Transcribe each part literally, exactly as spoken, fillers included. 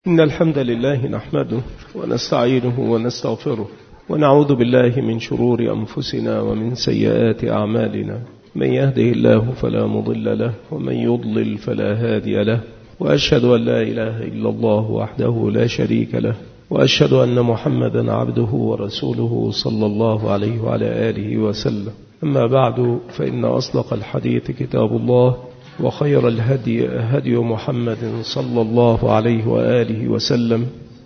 إن الحمد لله نحمده ونستعينه ونستغفره ونعوذ بالله من شرور أنفسنا ومن سيئات أعمالنا. من يهده الله فلا مضل له ومن يضلل فلا هادي له، وأشهد أن لا إله إلا الله وحده لا شريك له، وأشهد أن محمدا عبده ورسوله صلى الله عليه وعلى آله وسلم. أما بعد، فإن أصدق الحديث كتاب الله، وخير الهدي هدي محمد صلى الله عليه وآله وسلم،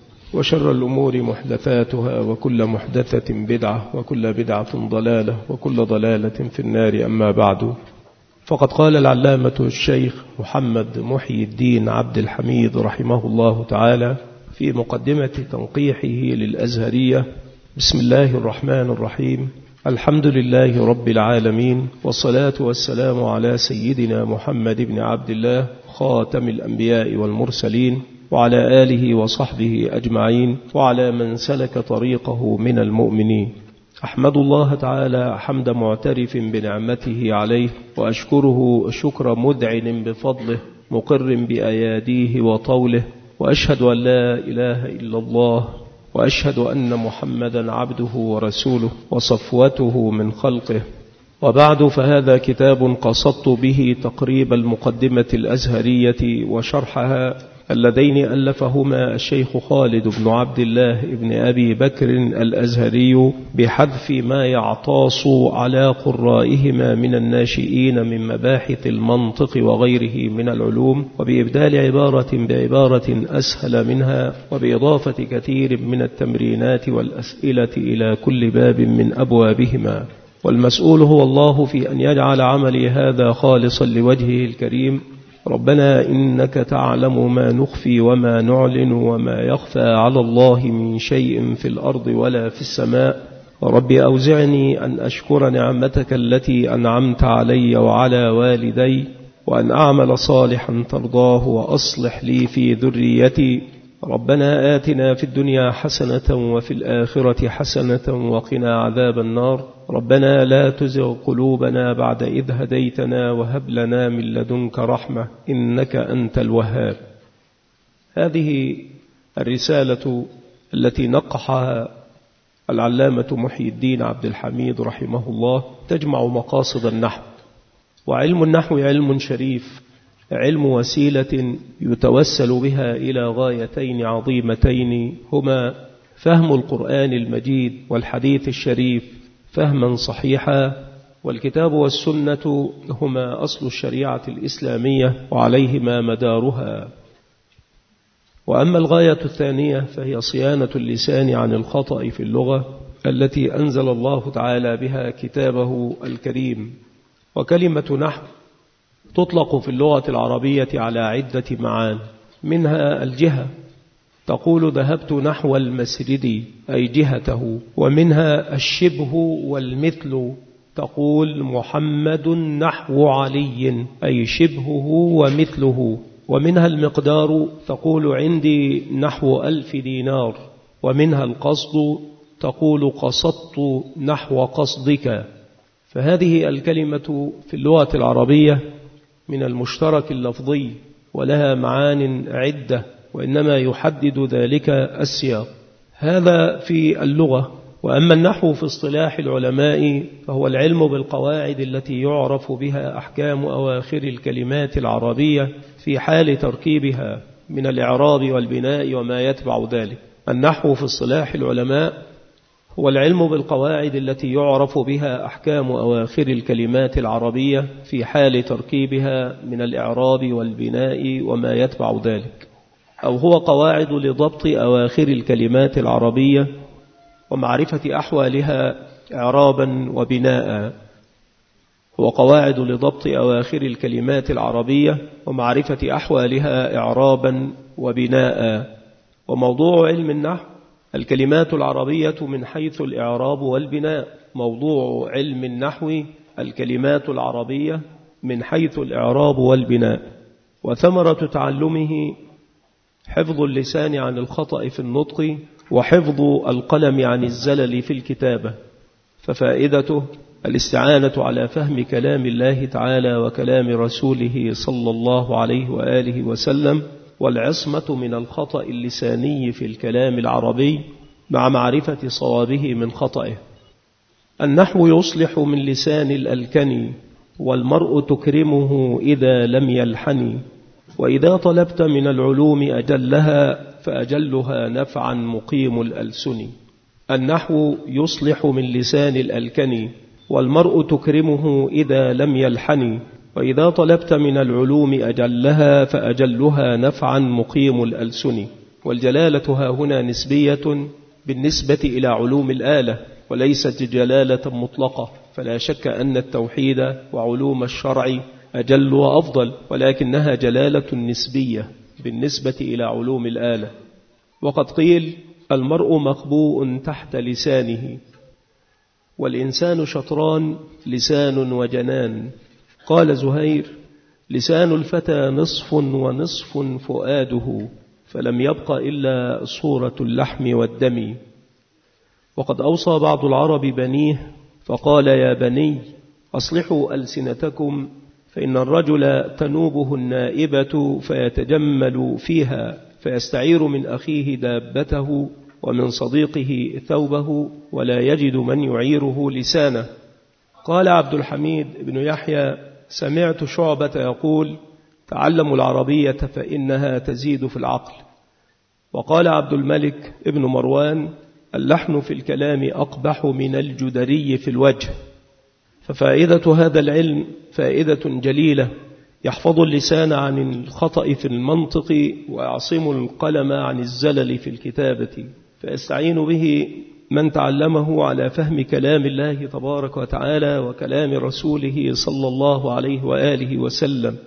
وشر الأمور محدثاتها، وكل محدثة بدعة، وكل بدعة ضلالة، وكل ضلالة في النار. أما بعد، فقد قال العلامة الشيخ محمد محي الدين عبد الحميد رحمه الله تعالى في مقدمة تنقيحه للأزهرية: بسم الله الرحمن الرحيم، الحمد لله رب العالمين، والصلاة والسلام على سيدنا محمد بن عبد الله خاتم الأنبياء والمرسلين، وعلى آله وصحبه أجمعين، وعلى من سلك طريقه من المؤمنين. أحمد الله تعالى حمد معترف بنعمته عليه، وأشكره شكر مذعن بفضله مقر بأياديه وطوله، وأشهد أن لا إله إلا الله، وأشهد أن محمدا عبده ورسوله وصفوته من خلقه. وبعد، فهذا كتاب قصدت به تقريب المقدمة الأزهرية وشرحها، اللذين ألفهما الشيخ خالد بن عبد الله بن أبي بكر الأزهري، بحذف ما يعطاس على قرائهما من الناشئين من مباحث المنطق وغيره من العلوم، وبإبدال عبارة بعبارة أسهل منها، وبإضافة كثير من التمرينات والأسئلة إلى كل باب من أبوابهما. والمسؤول هو الله في أن يجعل عملي هذا خالصا لوجهه الكريم. ربنا إنك تعلم ما نخفي وما نعلن وما يخفى على الله من شيء في الأرض ولا في السماء. رب أوزعني أن أشكر نعمتك التي أنعمت علي وعلى والدي، وأن أعمل صالحا ترضاه، وأصلح لي في ذريتي. ربنا آتنا في الدنيا حسنة وفي الآخرة حسنة وقنا عذاب النار. ربنا لا تزغ قلوبنا بعد إذ هديتنا، وهب لنا من لدنك رحمة إنك أنت الوهاب. هذه الرسالة التي نقحها العلامة محي الدين عبد الحميد رحمه الله تجمع مقاصد النحو. وعلم النحو علم شريف، علم وسيلة يتوسل بها إلى غايتين عظيمتين، هما فهم القرآن المجيد والحديث الشريف فهما صحيحا، والكتاب والسنة هما أصل الشريعة الإسلامية وعليهما مدارها. وأما الغاية الثانية فهي صيانة اللسان عن الخطأ في اللغة التي أنزل الله تعالى بها كتابه الكريم. وكلمة نحو تطلق في اللغة العربية على عدة معان، منها الجهة، تقول ذهبت نحو المسجد أي جهته، ومنها الشبه والمثل، تقول محمد نحو علي أي شبهه ومثله، ومنها المقدار، تقول عندي نحو ألف دينار، ومنها القصد، تقول قصدت نحو قصدك. فهذه الكلمة في اللغة العربية من المشترك اللفظي، ولها معان عدة، وإنما يحدد ذلك السياق. هذا في اللغة. وأما النحو في اصطلاح العلماء فهو العلم بالقواعد التي يعرف بها أحكام أواخر الكلمات العربية في حال تركيبها من الإعراب والبناء وما يتبع ذلك. النحو في اصطلاح العلماء هو العلم بالقواعد التي يعرف بها أحكام أواخر الكلمات العربية في حال تركيبها من الإعراب والبناء وما يتبع ذلك، أو هو قواعد لضبط أواخر الكلمات العربية ومعرفة أحوالها إعرابا وبناء. هو قواعد لضبط أواخر الكلمات العربية ومعرفة أحوالها إعرابا وبناء. وموضوع علم النحو الكلمات العربية من حيث الإعراب والبناء. موضوع علم النحو الكلمات العربية من حيث الإعراب والبناء. وثمرة تعلمه حفظ اللسان عن الخطأ في النطق، وحفظ القلم عن الزلل في الكتابة. ففائدته الاستعانة على فهم كلام الله تعالى وكلام رسوله صلى الله عليه وآله وسلم، والعصمة من الخطأ اللساني في الكلام العربي مع معرفة صوابه من خطئه. النحو يصلح من لسان الألكن، والمرء تكرمه إذا لم يلحن، وإذا طلبت من العلوم أجلها فأجلها نفعا مقيم الألسن. النحو يصلح من لسان الألكن، والمرء تكرمه إذا لم يلحن، وإذا طلبت من العلوم أجلها فأجلها نفعا مقيم الألسن. والجلالة ها هنا نسبية بالنسبة إلى علوم الآلة، وليست جلالة مطلقة، فلا شك أن التوحيد وعلوم الشرع أجل وأفضل، ولكنها جلالة نسبية بالنسبة إلى علوم الآلة. وقد قيل المرء مخبوء تحت لسانه، والإنسان شطران، لسان وجنان. قال زهير: لسان الفتى نصف ونصف فؤاده، فلم يبق إلا صورة اللحم والدم. وقد أوصى بعض العرب بنيه فقال: يا بني أصلحوا ألسنتكم، فإن الرجل تنوبه النائبة فيتجمل فيها، فيستعير من أخيه دابته ومن صديقه ثوبه، ولا يجد من يعيره لسانه. قال عبد الحميد بن يحيى: سمعت شعبة يقول: تعلموا العربية فإنها تزيد في العقل. وقال عبد الملك ابن مروان: اللحن في الكلام أقبح من الجدري في الوجه. ففائدة هذا العلم فائدة جليلة، يحفظ اللسان عن الخطأ في المنطق، ويعصم القلم عن الزلل في الكتابة، فيستعين به من تعلمه على فهم كلام الله تبارك وتعالى وكلام رسوله صلى الله عليه وآله وسلم،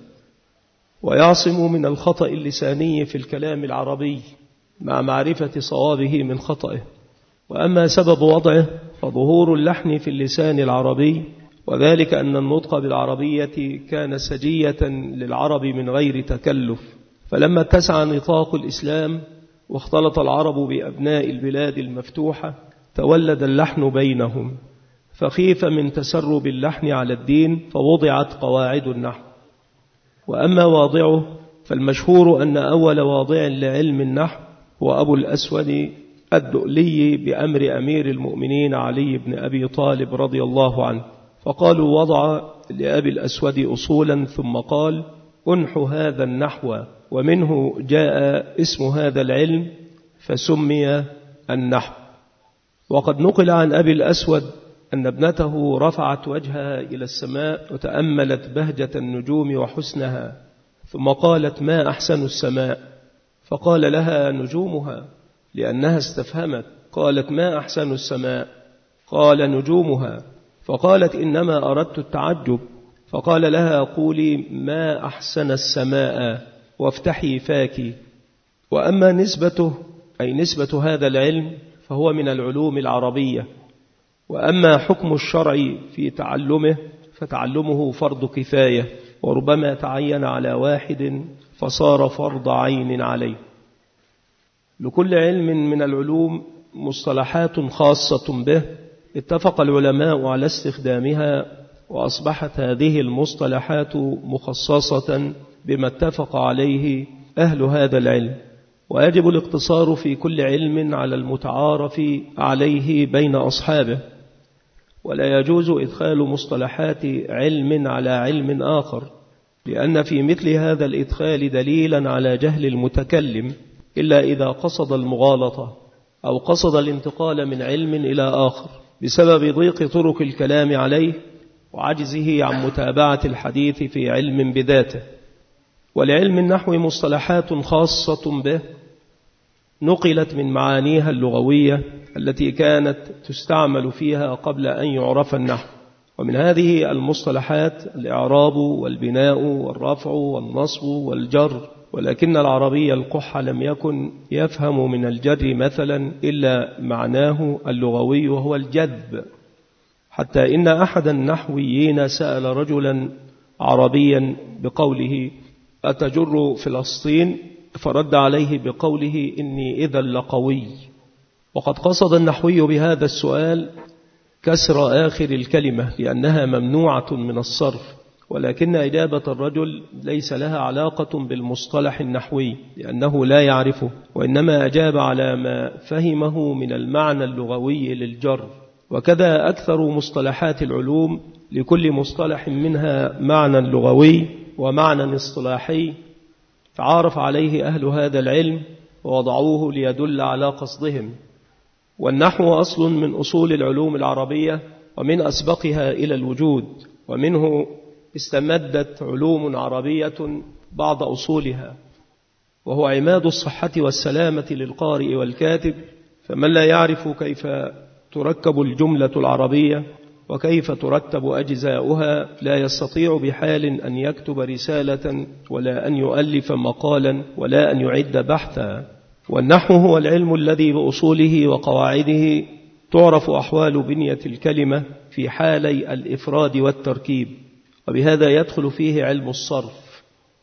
ويعصم من الخطأ اللساني في الكلام العربي مع معرفة صوابه من خطئه. وأما سبب وضعه فظهور اللحن في اللسان العربي، وذلك أن النطق بالعربية كان سجية للعرب من غير تكلف، فلما اتسع نطاق الإسلام واختلط العرب بأبناء البلاد المفتوحة تولد اللحن بينهم، فخيف من تسرب اللحن على الدين فوضعت قواعد النحو. وأما واضعه فالمشهور أن أول واضع لعلم النحو هو أبو الأسود الدؤلي بأمر أمير المؤمنين علي بن أبي طالب رضي الله عنه، فقالوا وضع لأبي الأسود أصولا ثم قال: أنحو هذا النحو، ومنه جاء اسم هذا العلم فسمي النحو. وقد نقل عن أبي الأسود أن ابنته رفعت وجهها إلى السماء وتأملت بهجة النجوم وحسنها، ثم قالت: ما أحسن السماء؟ فقال لها: نجومها، لأنها استفهمت. قالت: ما أحسن السماء؟ قال: نجومها. فقالت: إنما أردت التعجب. فقال لها: قولي: ما أحسن السماء، وافتحي فاك. وأما نسبته أي نسبة هذا العلم فهو من العلوم العربية. وأما حكم الشرع في تعلمه فتعلمه فرض كفاية، وربما تعين على واحد فصار فرض عين عليه. لكل علم من العلوم مصطلحات خاصة به اتفق العلماء على استخدامها، وأصبحت هذه المصطلحات مخصصة بما اتفق عليه أهل هذا العلم، ويجب الاقتصار في كل علم على المتعارف عليه بين أصحابه، ولا يجوز إدخال مصطلحات علم على علم آخر، لأن في مثل هذا الإدخال دليلا على جهل المتكلم، إلا إذا قصد المغالطة أو قصد الانتقال من علم إلى آخر بسبب ضيق طرق الكلام عليه وعجزه عن متابعة الحديث في علم بذاته. ولعلم النحو مصطلحات خاصة به نقلت من معانيها اللغوية التي كانت تستعمل فيها قبل أن يعرف النحو، ومن هذه المصطلحات الإعراب والبناء والرفع والنصب والجر، ولكن العربي القح لم يكن يفهم من الجر مثلا إلا معناه اللغوي وهو الجذب، حتى إن أحد النحويين سأل رجلا عربيا بقوله: أتجر فلسطين؟ فرد عليه بقوله: إني إذا لقوي. وقد قصد النحوي بهذا السؤال كسر آخر الكلمة لأنها ممنوعة من الصرف، ولكن إجابة الرجل ليس لها علاقة بالمصطلح النحوي لأنه لا يعرفه، وإنما أجاب على ما فهمه من المعنى اللغوي للجر. وكذا أكثر مصطلحات العلوم، لكل مصطلح منها معنى لغوي ومعنى اصطلاحي تعارف عليه أهل هذا العلم ووضعوه ليدل على قصدهم. والنحو أصل من أصول العلوم العربية ومن أسبقها إلى الوجود، ومنه استمدت علوم عربية بعض أصولها، وهو عماد الصحة والسلامة للقارئ والكاتب. فمن لا يعرف كيف تركب الجملة العربية وكيف ترتب أجزاؤها لا يستطيع بحال أن يكتب رسالة ولا أن يؤلف مقالا ولا أن يعد بحثا. والنحو هو العلم الذي بأصوله وقواعده تعرف أحوال بنية الكلمة في حالي الإفراد والتركيب، وبهذا يدخل فيه علم الصرف.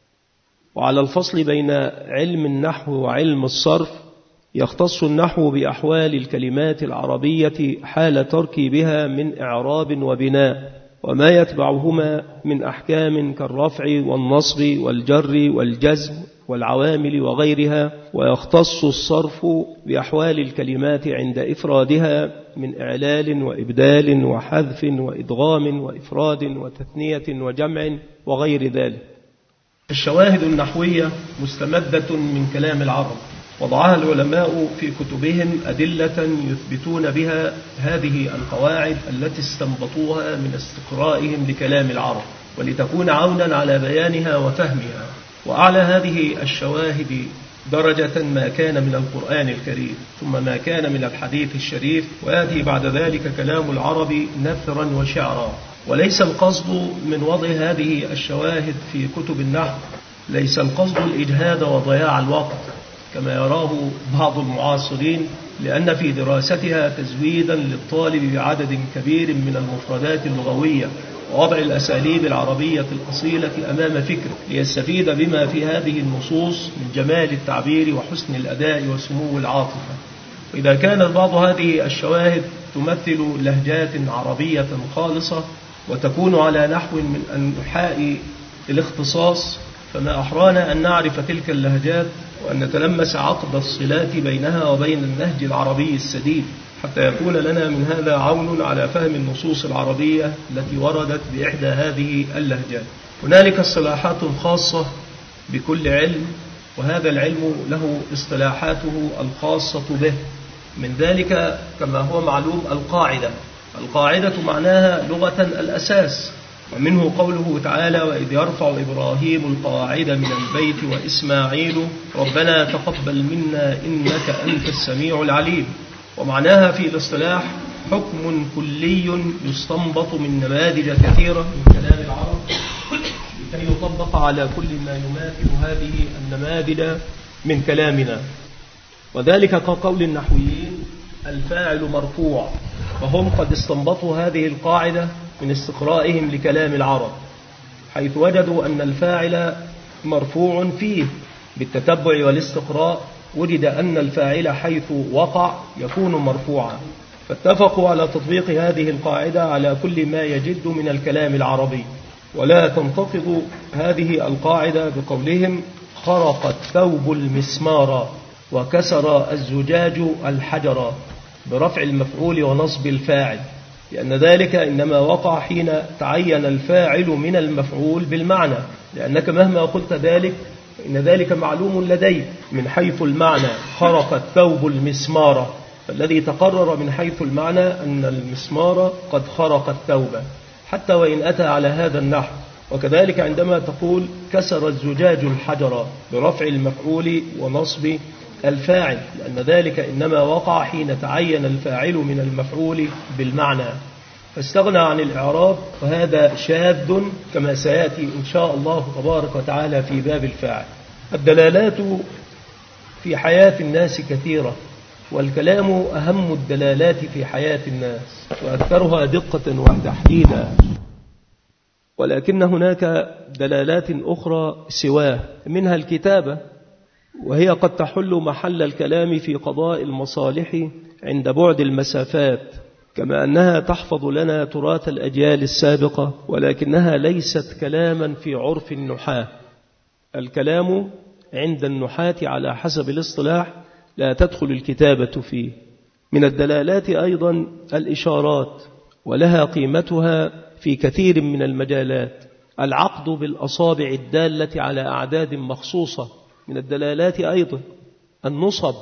وعلى الفصل بين علم النحو وعلم الصرف يختص النحو بأحوال الكلمات العربية حال تركيبها من إعراب وبناء وما يتبعهما من أحكام كالرفع والنصب والجر والجزم والعوامل وغيرها. ويختص الصرف بأحوال الكلمات عند إفرادها من إعلال وإبدال وحذف وإدغام وإفراد وتثنية وجمع وغير ذلك. الشواهد النحوية مستمدة من كلام العرب، وضعها العلماء في كتبهم أدلة يثبتون بها هذه القواعد التي استنبطوها من استقرائهم لكلام العرب، ولتكون عونا على بيانها وفهمها. وأعلى هذه الشواهد درجة ما كان من القرآن الكريم، ثم ما كان من الحديث الشريف، ويأتي بعد ذلك كلام العرب نثرا وشعرا. وليس القصد من وضع هذه الشواهد في كتب النحو، ليس القصد الإجهاد وضياع الوقت كما يراه بعض المعاصرين، لأن في دراستها تزويدا للطالب بعدد كبير من المفردات اللغوية ووضع الأساليب العربية الأصيلة أمام فكر ليستفيد بما في هذه النصوص من جمال التعبير وحسن الأداء وسمو العاطفة. وإذا كانت بعض هذه الشواهد تمثل لهجات عربية خالصة وتكون على نحو من أنحاء الاختصاص، فما أحرانا أن نعرف تلك اللهجات وأن نتلمس عقد الصلات بينها وبين النهج العربي السديد، حتى يكون لنا من هذا عون على فهم النصوص العربية التي وردت بإحدى هذه اللهجات. هنالك اصطلاحات خاصة بكل علم، وهذا العلم له اصطلاحاته الخاصة به. من ذلك كما هو معلوم القاعدة. القاعدة معناها لغة الأساس، ومنه قوله تعالى: وإذ يرفع إبراهيم القواعد من البيت وإسماعيل ربنا تقبل منا إنك أنت السميع العليم. ومعناها في الاصطلاح حكم كلي يستنبط من نماذج كثيرة من كلام العرب لكي يطبق على كل ما يماثل هذه النماذج من كلامنا. وذلك كقول النحويين: الفاعل مرفوع، وهم قد استنبطوا هذه القاعدة من استقرائهم لكلام العرب، حيث وجدوا أن الفاعل مرفوع فيه. بالتتبع والاستقراء وجد أن الفاعل حيث وقع يكون مرفوعا، فاتفقوا على تطبيق هذه القاعدة على كل ما يجد من الكلام العربي. ولا تنتقض هذه القاعدة بقولهم: خرق الثوب المسمار وكسر الزجاج الحجر، برفع المفعول ونصب الفاعل، لأن ذلك إنما وقع حين تعين الفاعل من المفعول بالمعنى، لأنك مهما قلت ذلك إن ذلك معلوم لديك من حيث المعنى. خرق الثوب المسمار، فالذي تقرر من حيث المعنى أن المسمار قد خرق الثوب، حتى وإن أتى على هذا النحو. وكذلك عندما تقول كسر الزجاج الحجر، برفع المفعول ونصب الفاعل، لأن ذلك إنما وقع حين تعين الفاعل من المفعول بالمعنى، فاستغنى عن الإعراب، وهذا شاذ كما سيأتي إن شاء الله تبارك وتعالى في باب الفاعل. الدلالات في حياة الناس كثيرة، والكلام أهم الدلالات في حياة الناس وأكثرها دقة وتحديدا، ولكن هناك دلالات أخرى سواه، منها الكتابة، وهي قد تحل محل الكلام في قضاء المصالح عند بعد المسافات، كما أنها تحفظ لنا تراث الأجيال السابقة، ولكنها ليست كلاما في عرف النحاة. الكلام عند النحاة على حسب الاصطلاح لا تدخل الكتابة فيه. من الدلالات أيضا الإشارات، ولها قيمتها في كثير من المجالات. العقد بالأصابع الدالة على أعداد مخصوصة من الدلالات أيضا. النصب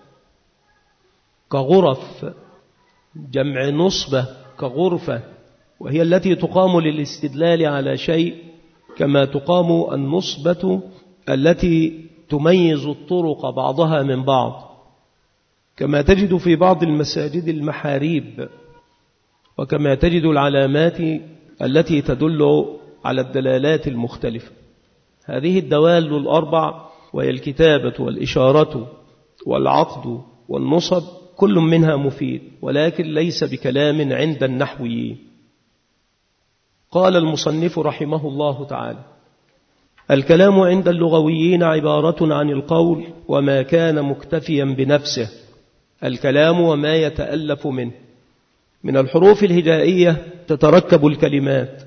كغرف، جمع نصبة كغرفة، وهي التي تقام للاستدلال على شيء، كما تقام النصبة التي تميز الطرق بعضها من بعض، كما تجد في بعض المساجد المحاريب، وكما تجد العلامات التي تدل على الدلالات المختلفة. هذه الدوال الأربع، وهي الكتابة والإشارة والعقد والنصب، كل منها مفيد، ولكن ليس بكلام عند النحويين. قال المصنف رحمه الله تعالى: الكلام عند اللغويين عبارة عن القول وما كان مكتفيا بنفسه. الكلام وما يتألف منه. من الحروف الهجائية تتركب الكلمات.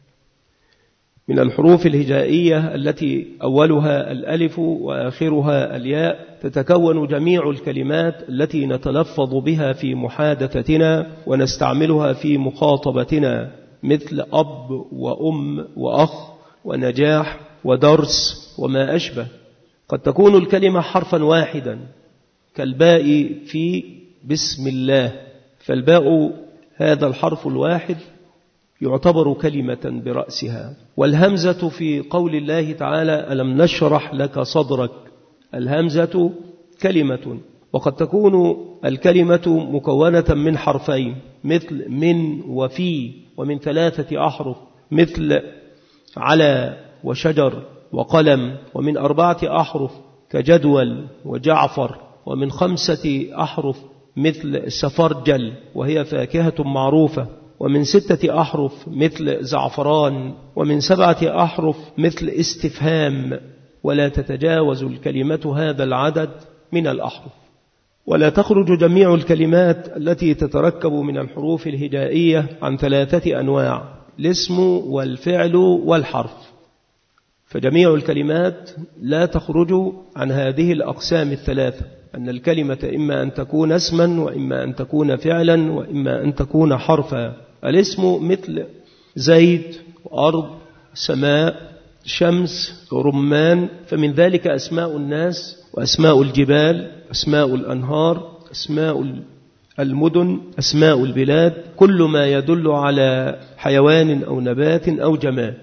من الحروف الهجائية التي أولها الألف وآخرها الياء تتكون جميع الكلمات التي نتلفظ بها في محادثتنا ونستعملها في مخاطبتنا، مثل أب وأم وأخ ونجاح ودرس وما أشبه. قد تكون الكلمة حرفا واحدا كالباء في بسم الله، فالباء هذا الحرف الواحد يعتبر كلمة برأسها. والهمزة في قول الله تعالى: ألم نشرح لك صدرك، الهمزة كلمة. وقد تكون الكلمة مكونة من حرفين، مثل من وفي، ومن ثلاثة أحرف، مثل على وشجر وقلم، ومن أربعة أحرف كجدول وجعفر، ومن خمسة أحرف مثل سفرجل وهي فاكهة معروفة، ومن ستة أحرف مثل زعفران، ومن سبعة أحرف مثل استفهام، ولا تتجاوز الكلمة هذا العدد من الأحرف. ولا تخرج جميع الكلمات التي تتركب من الحروف الهجائية عن ثلاثة أنواع: الاسم والفعل والحرف. فجميع الكلمات لا تخرج عن هذه الأقسام الثلاثة، أن الكلمة إما أن تكون اسما، وإما أن تكون فعلا، وإما أن تكون حرفا. الاسم مثل زيد وأرض سماء شمس رمان، فمن ذلك أسماء الناس وأسماء الجبال، أسماء الأنهار، أسماء المدن، أسماء البلاد، كل ما يدل على حيوان أو نبات أو جماد،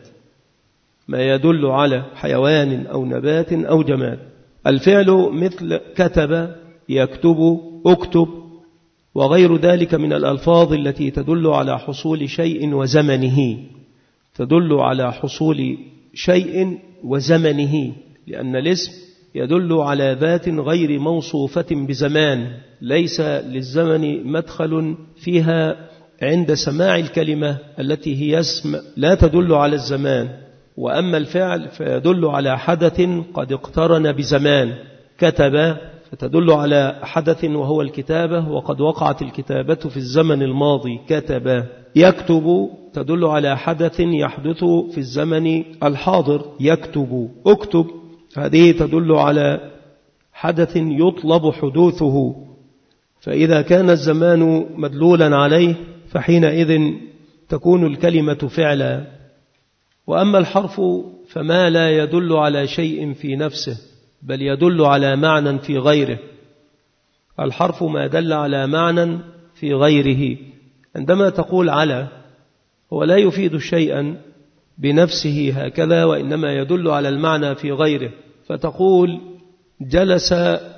ما يدل على حيوان أو نبات أو جماد. الفعل مثل كتب يكتب اكتب، وغير ذلك من الألفاظ التي تدل على حصول شيء وزمنه، تدل على حصول شيء وزمنه، لأن الاسم يدل على ذات غير موصوفة بزمان، ليس للزمن مدخل فيها عند سماع الكلمة التي هي اسم لا تدل على الزمان. وأما الفعل فيدل على حدث قد اقترن بزمان، كتب فتدل على حدث وهو الكتابة، وقد وقعت الكتابة في الزمن الماضي، كتب. يكتب تدل على حدث يحدث في الزمن الحاضر، يكتب. اكتب هذه تدل على حدث يطلب حدوثه، فإذا كان الزمان مدلولا عليه فحينئذ تكون الكلمة فعلا. وأما الحرف فما لا يدل على شيء في نفسه، بل يدل على معنى في غيره. الحرف ما دل على معنى في غيره. عندما تقول على، هو لا يفيد شيئا بنفسه هكذا، وإنما يدل على المعنى في غيره. فتقول جلس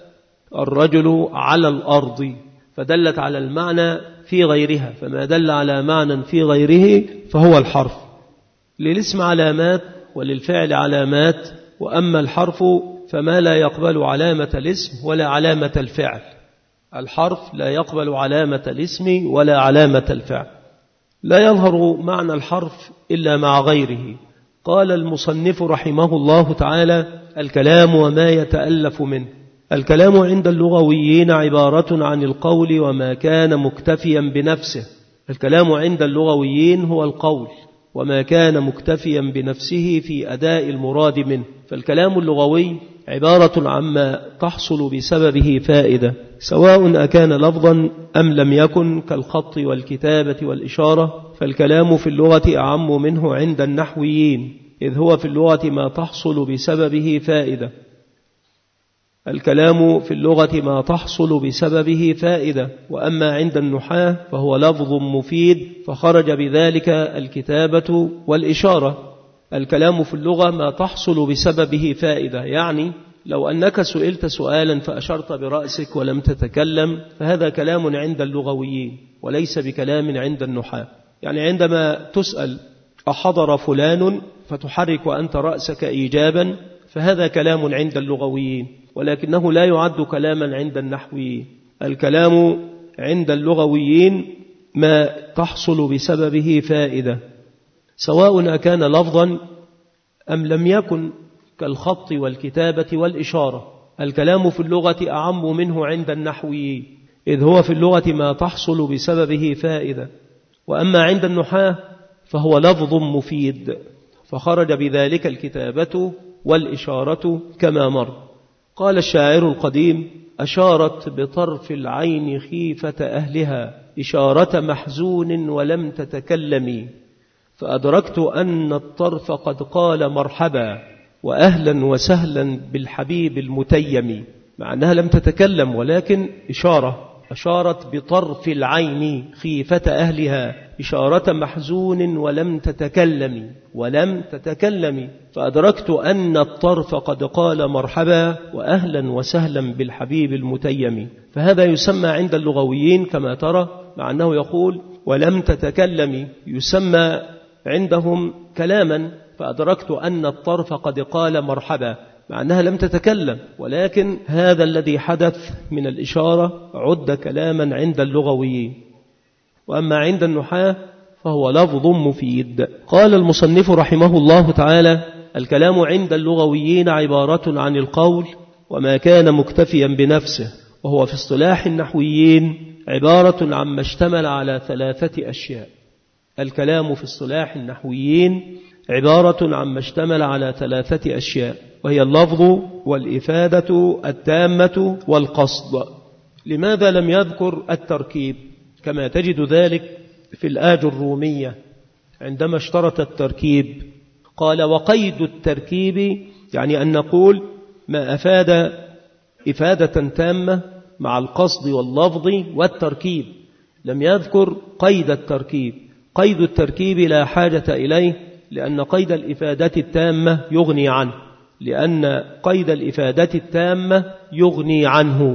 الرجل على الأرض، فدلت على المعنى في غيرها، فما دل على معنى في غيره فهو الحرف. للاسم علامات وللفعل علامات، وأما الحرف فما لا يقبل علامة الاسم ولا علامة الفعل. الحرف لا يقبل علامة الاسم ولا علامة الفعل، لا يظهر معنى الحرف إلا مع غيره. قال المصنف رحمه الله تعالى: الكلام وما يتألف منه. الكلام عند اللغويين عبارة عن القول وما كان مكتفيا بنفسه. الكلام عند اللغويين هو القول وما كان مكتفيا بنفسه في أداء المراد منه. فالكلام اللغوي عبارة عما تحصل بسببه فائدة، سواء أكان لفظا أم لم يكن، كالخط والكتابة والإشارة. فالكلام في اللغة أعم منه عند النحويين، إذ هو في اللغة ما تحصل بسببه فائدة. الكلام في اللغة ما تحصل بسببه فائدة، وأما عند النحاة فهو لفظ مفيد، فخرج بذلك الكتابة والإشارة. الكلام في اللغة ما تحصل بسببه فائدة، يعني لو أنك سئلت سؤالا فأشرت برأسك ولم تتكلم فهذا كلام عند اللغويين وليس بكلام عند النحاة. يعني عندما تسأل أحضر فلان فتحرك أنت رأسك إيجابا فهذا كلام عند اللغويين، ولكنه لا يعد كلاما عند النحويين. الكلام عند اللغويين ما تحصل بسببه فائدة، سواء أكان لفظا أم لم يكن، كالخط والكتابة والإشارة. الكلام في اللغة أعم منه عند النحويين، إذ هو في اللغة ما تحصل بسببه فائدة. وأما عند النحاة فهو لفظ مفيد، فخرج بذلك الكتابة والإشارة كما مر. قال الشاعر القديم: أشارت بطرف العين خيفة أهلها إشارة محزون ولم تتكلمي، فأدركت أن الطرف قد قال مرحبا وأهلا وسهلا بالحبيب المتيم. مع أنها لم تتكلم ولكن إشارة، أشارت بطرف العين خيفة أهلها إشارة محزون ولم تتكلم ولم تتكلم فأدركت أن الطرف قد قال مرحبا وأهلا وسهلا بالحبيب المتيم. فهذا يسمى عند اللغويين كما ترى، مع أنه يقول ولم تتكلم، يسمى عندهم كلاما. فأدركت أن الطرف قد قال مرحبا، مع أنها لم تتكلم، ولكن هذا الذي حدث من الإشارة عد كلاما عند اللغويين. وأما عند النحاة فهو لفظ مفيد. قال المصنف رحمه الله تعالى: الكلام عند اللغويين عبارة عن القول وما كان مكتفيا بنفسه، وهو في اصطلاح النحويين عبارة عما اشتمل على ثلاثة أشياء. الكلام في اصطلاح النحويين عبارة عما اشتمل على ثلاثة أشياء، وهي اللفظ والإفادة التامة والقصد. لماذا لم يذكر التركيب؟ كما تجد ذلك في الآج الرومية عندما اشترط التركيب قال: وقيد التركيب، يعني أن نقول ما أفاد إفادة تامة مع القصد واللفظ والتركيب. لم يذكر قيد التركيب. قيد التركيب لا حاجة إليه، لأن قيد الإفادة التامة يغني عنه لأن قيد الإفادة التامة يغني عنه.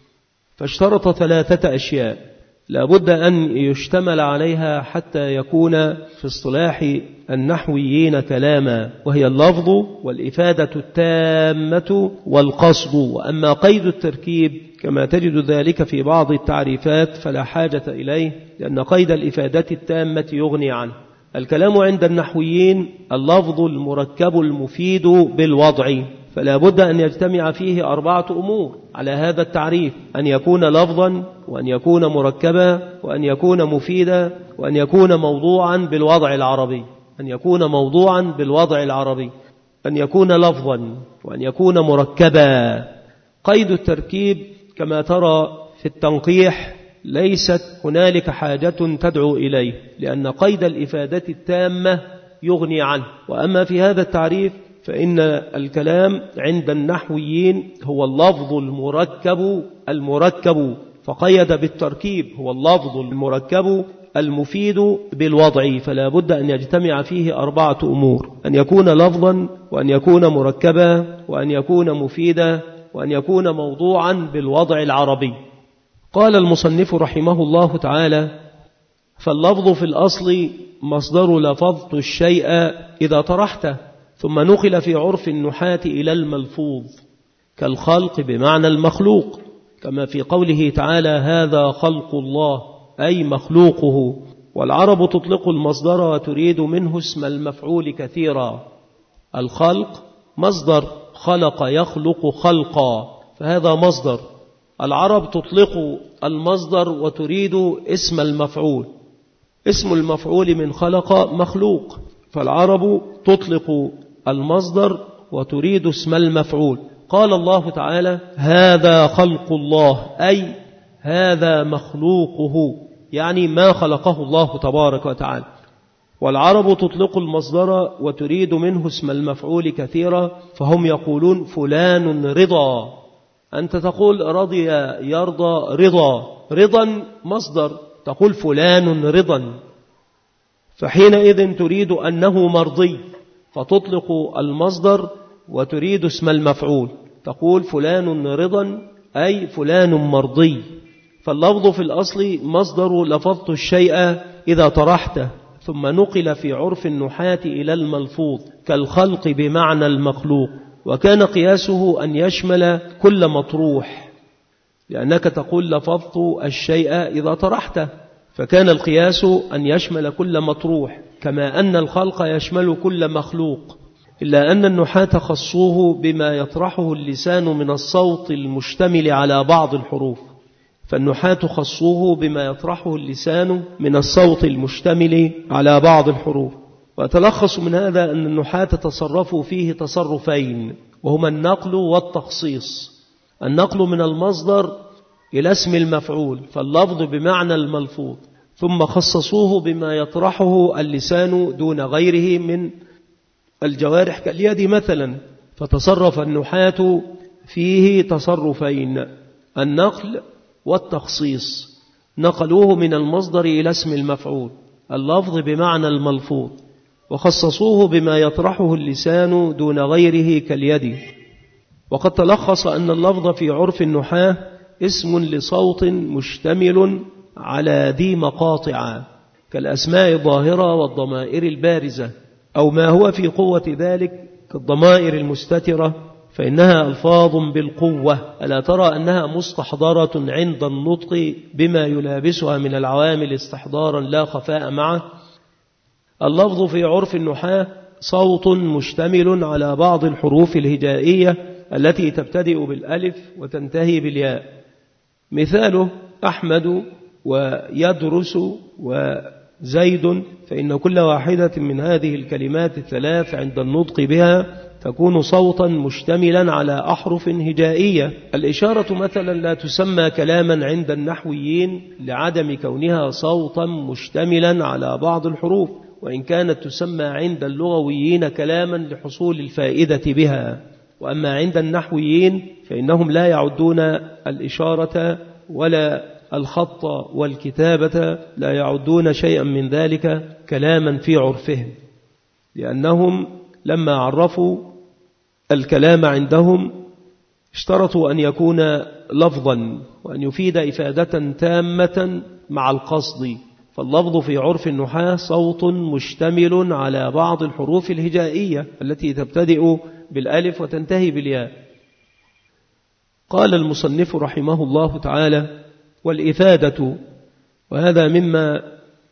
فاشترط ثلاثة أشياء لا بد أن يشتمل عليها حتى يكون في اصطلاح النحويين كلاما، وهي اللفظ والإفادة التامة والقصد. وأما قيد التركيب كما تجد ذلك في بعض التعريفات فلا حاجة إليه، لأن قيد الإفادة التامة يغني عنه. الكلام عند النحويين اللفظ المركب المفيد بالوضع، فلا بد أن يجتمع فيه أربعة أمور على هذا التعريف: أن يكون لفظا، وأن يكون مركبا، وأن يكون مفيدا، وأن يكون موضوعا بالوضع العربي. أن يكون موضوعا بالوضع العربي، أن يكون لفظا، وأن يكون مركبا. قيد التركيب كما ترى في التنقيح ليست هنالك حاجة تدعو إليه، لأن قيد الإفادة التامة يغني عنه. وأما في هذا التعريف فإن الكلام عند النحويين هو اللفظ المركب المركب، فقيد بالتركيب هو اللفظ المركب المفيد بالوضع. فلا بد أن يجتمع فيه أربعة أمور: أن يكون لفظا، وأن يكون مركبا، وأن يكون مفيدا، وأن يكون موضوعا بالوضع العربي. قال المصنف رحمه الله تعالى: فاللفظ في الأصل مصدر لفظت الشيء إذا طرحته، ثم نقل في عرف النحاة إلى الملفوظ، كالخلق بمعنى المخلوق، كما في قوله تعالى: هذا خلق الله، أي مخلوقه. والعرب تطلق المصدر وتريد منه اسم المفعول كثيرا. الخلق مصدر خلق يخلق خلقا، فهذا مصدر. العرب تطلق المصدر وتريد اسم المفعول. اسم المفعول من خلق مخلوق، فالعرب تطلق المصدر وتريد اسم المفعول. قال الله تعالى: هذا خلق الله، أي هذا مخلوقه، يعني ما خلقه الله تبارك وتعالى. والعرب تطلق المصدر وتريد منه اسم المفعول كثيرا، فهم يقولون فلان رضا. أنت تقول رضي يرضى رضا، رضا مصدر، تقول فلان رضا، فحينئذ تريد أنه مرضي، فتطلق المصدر وتريد اسم المفعول، تقول فلان رضا أي فلان مرضي. فاللفظ في الأصل مصدر لفظت الشيء إذا طرحته، ثم نقل في عرف النحاة إلى الملفوظ كالخلق بمعنى المخلوق، وكان قياسه أن يشمل كل مطروح، لأنك تقول لفظت الشيء إذا طرحته، فكان القياس أن يشمل كل مطروح، كما أن الخلق يشمل كل مخلوق، إلا أن النحاة خصوه بما يطرحه اللسان من الصوت المشتمل على بعض الحروف، فالنحاة خصوه بما يطرحه اللسان من الصوت المشتمل على بعض الحروف. وتلخص من هذا أن النحاة تصرفوا فيه تصرفين، وهما النقل والتخصيص. النقل من المصدر إلى اسم المفعول، فاللفظ بمعنى الملفوظ، ثم خصصوه بما يطرحه اللسان دون غيره من الجوارح كاليد مثلا، فتصرف النحاة فيه تصرفين: النقل والتخصيص، نقلوه من المصدر إلى اسم المفعول، اللفظ بمعنى الملفوظ، وخصصوه بما يطرحه اللسان دون غيره كاليد. وقد تلخص أن اللفظ في عرف النحاة اسم لصوت مشتمل على ذي مقاطع كالأسماء الظاهرة والضمائر البارزة، أو ما هو في قوة ذلك كالضمائر المستترة، فإنها ألفاظ بالقوة، ألا ترى أنها مستحضرة عند النطق بما يلابسها من العوامل استحضارا لا خفاء معه. اللفظ في عرف النحاة صوت مشتمل على بعض الحروف الهجائية التي تبتدئ بالألف وتنتهي بالياء، مثاله أحمد ويدرس وزيد، فإن كل واحدة من هذه الكلمات الثلاث عند النطق بها تكون صوتا مشتملا على أحرف هجائية. الإشارة مثلا لا تسمى كلاما عند النحويين لعدم كونها صوتا مشتملا على بعض الحروف، وإن كانت تسمى عند اللغويين كلاما لحصول الفائدة بها. وأما عند النحويين فإنهم لا يعدون الإشارة ولا الخط والكتابة، لا يعدون شيئا من ذلك كلاما في عرفهم، لأنهم لما عرفوا الكلام عندهم اشترطوا أن يكون لفظا وأن يفيد إفادة تامة مع القصد. فاللفظ في عرف النحاة صوت مشتمل على بعض الحروف الهجائية التي تبتدئ بالألف وتنتهي بالياء. قال المصنف رحمه الله تعالى: والإفادة، وهذا مما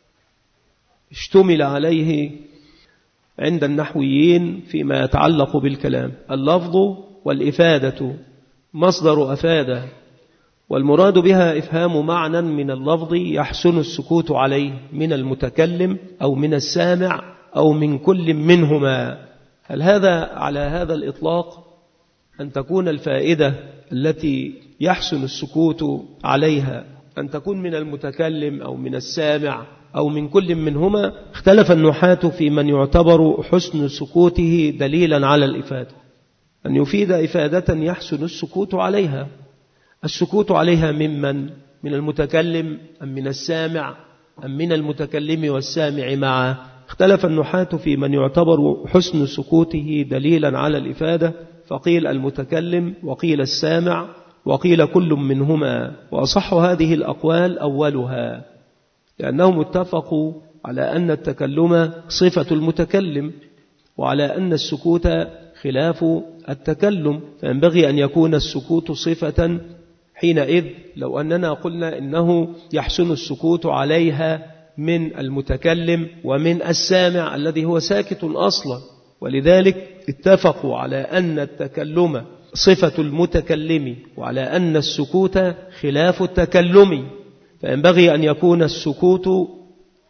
اشتمل عليه عند النحويين فيما يتعلق بالكلام. اللفظ والإفادة مصدر أفادة، والمراد بها إفهام معنى من اللفظ يحسن السكوت عليه من المتكلم أو من السامع أو من كل منهما. هل هذا على هذا الإطلاق أن تكون الفائدة التي يحسن السكوت عليها أن تكون من المتكلم أو من السامع أو من كل منهما؟ اختلف النحاة في من يعتبر حسن سكوته دليلا على الإفادة، أن يفيد إفادة يحسن السكوت عليها. السكوت عليها ممن؟ من المتكلم أم من السامع أم من المتكلم والسامع معا؟ اختلف النحاة في من يعتبر حسن سكوته دليلا على الإفادة، فقيل المتكلم وقيل السامع وقيل كل منهما، وأصح هذه الأقوال أولها، لأنهم اتفقوا على أن التكلم صفة المتكلم وعلى أن السكوت خلاف التكلم، فينبغي أن يكون السكوت صفة. حينئذ لو أننا قلنا إنه يحسن السكوت عليها من المتكلم ومن السامع الذي هو ساكت أصلا، ولذلك اتفقوا على أن التكلم صفة المتكلم وعلى أن السكوت خلاف التكلم، فينبغي أن يكون السكوت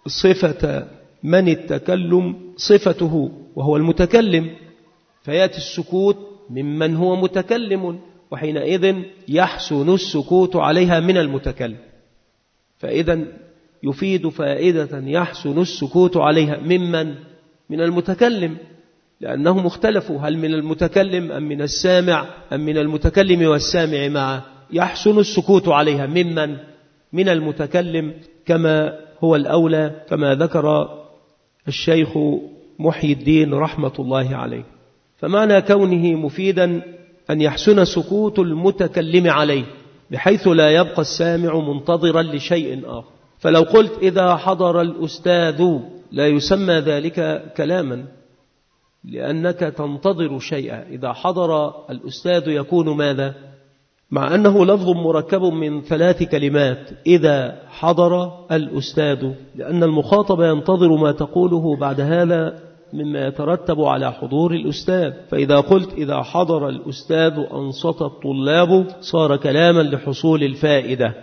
صفة من التكلم صفته وهو المتكلم، فيأتي السكوت ممن هو متكلم، وحينئذ يحسن السكوت عليها من المتكلم. فإذا يفيد فائدة يحسن السكوت عليها ممن من المتكلم، لأنهم اختلفوا هل من المتكلم أم من السامع أم من المتكلم والسامع معه. يحسن السكوت عليها ممن من المتكلم كما هو الأولى، كما ذكر الشيخ محي الدين رحمة الله عليه. فمعنى كونه مفيدا أن يحسن سكوت المتكلم عليه بحيث لا يبقى السامع منتظرا لشيء آخر. فلو قلت إذا حضر الأستاذ لا يسمى ذلك كلاما، لأنك تنتظر شيئا. إذا حضر الأستاذ يكون ماذا؟ مع أنه لفظ مركب من ثلاث كلمات، إذا حضر الأستاذ، لأن المخاطب ينتظر ما تقوله بعد هذا مما يترتب على حضور الأستاذ. فإذا قلت إذا حضر الأستاذ أنصت الطلاب صار كلاما لحصول الفائدة.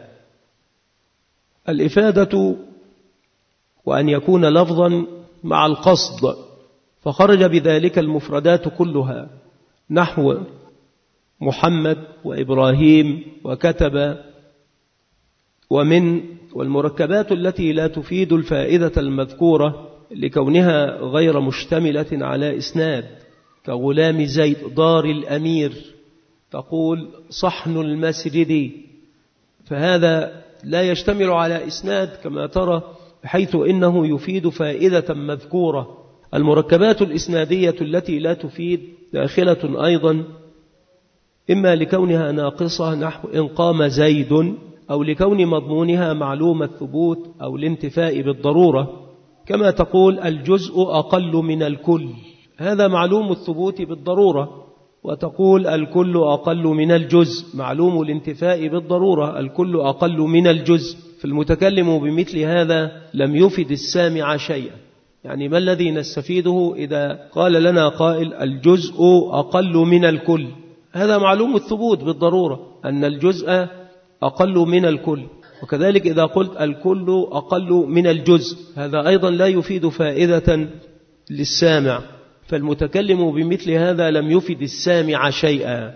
الإفادة وأن يكون لفظا مع القصد، فخرج بذلك المفردات كلها نحو محمد وإبراهيم وكتب ومن، والمركبات التي لا تفيد الفائدة المذكورة لكونها غير مشتملة على إسناد، كغلام زيد، دار الأمير، تقول صحن المسجد، فهذا لا يشتمل على إسناد كما ترى، بحيث إنه يفيد فائدة مذكورة. المركبات الإسنادية التي لا تفيد داخلة أيضا إما لكونها ناقصة نحو إن قام زيد، أو لكون مضمونها معلوم الثبوت أو الانتفاء بالضرورة، كما تقول الجزء أقل من الكل، هذا معلوم الثبوت بالضرورة، وتقول الكل أقل من الجزء، معلوم الانتفاء بالضرورة، الكل أقل من الجزء. فالمتكلم بمثل هذا لم يفد السامع شيئا. يعني ما الذي نستفيده إذا قال لنا قائل الجزء أقل من الكل؟ هذا معلوم الثبوت بالضرورة أن الجزء أقل من الكل. وكذلك إذا قلت الكل أقل من الجزء، هذا أيضا لا يفيد فائدة للسامع. فالمتكلم بمثل هذا لم يفد السامع شيئا.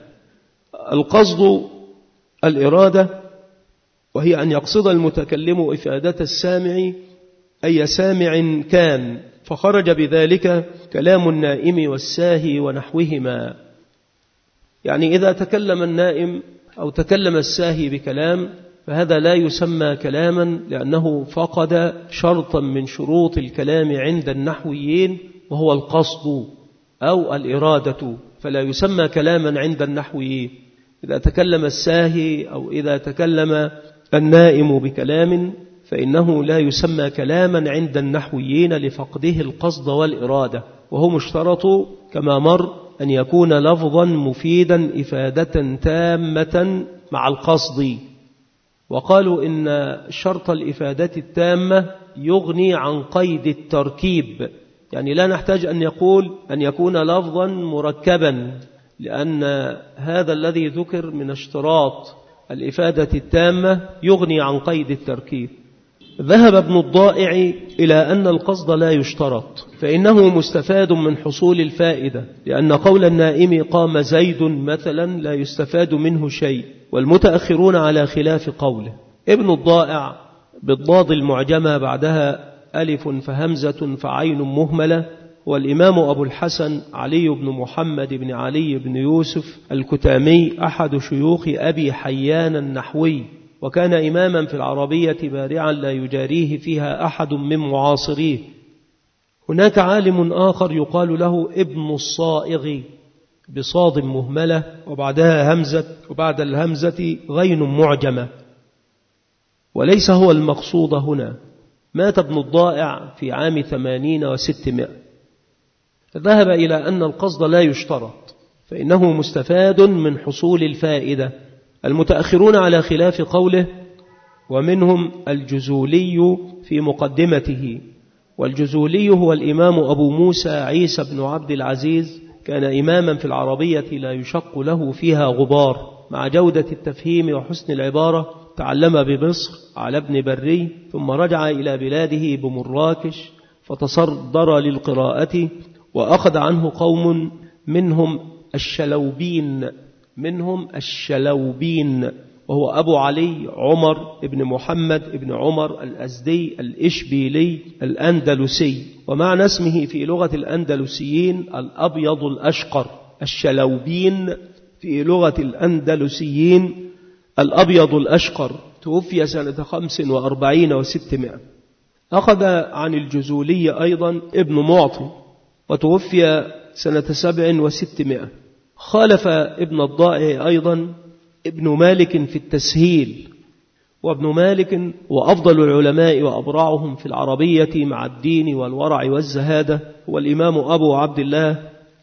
القصد الإرادة، وهي أن يقصد المتكلم إفادة السامع أي سامع كان، فخرج بذلك كلام النائم والساهي ونحوهما. يعني إذا تكلم النائم أو تكلم الساهي بكلام فهذا لا يسمى كلاما، لأنه فقد شرطا من شروط الكلام عند النحويين وهو القصد أو الإرادة، فلا يسمى كلاما عند النحويين. إذا تكلم الساهي أو إذا تكلم النائم بكلام فإنه لا يسمى كلاما عند النحويين لفقده القصد والإرادة، وهو مشترط كما مر أن يكون لفظا مفيدا إفادة تامة مع القصد. وقالوا إن شرط الإفادة التامة يغني عن قيد التركيب، يعني لا نحتاج أن يقول أن يكون لفظا مركبا، لأن هذا الذي ذكر من اشتراط الإفادة التامة يغني عن قيد التركيب. ذهب ابن الضائع إلى أن القصد لا يشترط، فإنه مستفاد من حصول الفائدة، لأن قول النائم قام زيد مثلا لا يستفاد منه شيء، والمتأخرون على خلاف قوله. ابن الضائع بالضاد المعجمة بعدها ألف فهمزة فعين مهملة، والإمام أبو الحسن علي بن محمد بن علي بن يوسف الكتامي أحد شيوخ أبي حيان النحوي، وكان إماما في العربية بارعا لا يجاريه فيها أحد من معاصريه. هناك عالم آخر يقال له ابن الصائغ بصاد مهملة وبعدها همزة، وبعد الهمزة غين معجمة، وليس هو المقصود هنا. مات ابن الضائع في عام ثمانين وستمائة. ذهب إلى أن القصد لا يشترط، فإنه مستفاد من حصول الفائدة. المتأخرون على خلاف قوله، ومنهم الجزولي في مقدمته، والجزولي هو الإمام أبو موسى عيسى بن عبد العزيز، كان إماما في العربية لا يشق له فيها غبار، مع جودة التفهيم وحسن العبارة، تعلم بمصر على ابن بري، ثم رجع إلى بلاده بمراكش فتصدر للقراءة، وأخذ عنه قوم منهم الشلوبين منهم الشلوبين وهو أبو علي عمر ابن محمد ابن عمر الأزدي الإشبيلي الأندلسي، ومعنى اسمه في لغة الأندلسيين الأبيض الأشقر. الشلوبين في لغة الأندلسيين الأبيض الأشقر. توفي سنة خمس وأربعين وستمائة. أخذ عن الجزولي أيضا ابن معطي، وتوفي سنة سبع وستمائة. خالف ابن الضائع أيضا ابن مالك في التسهيل، وابن مالك وأفضل العلماء وأبرعهم في العربية مع الدين والورع والزهادة هو الإمام أبو عبد الله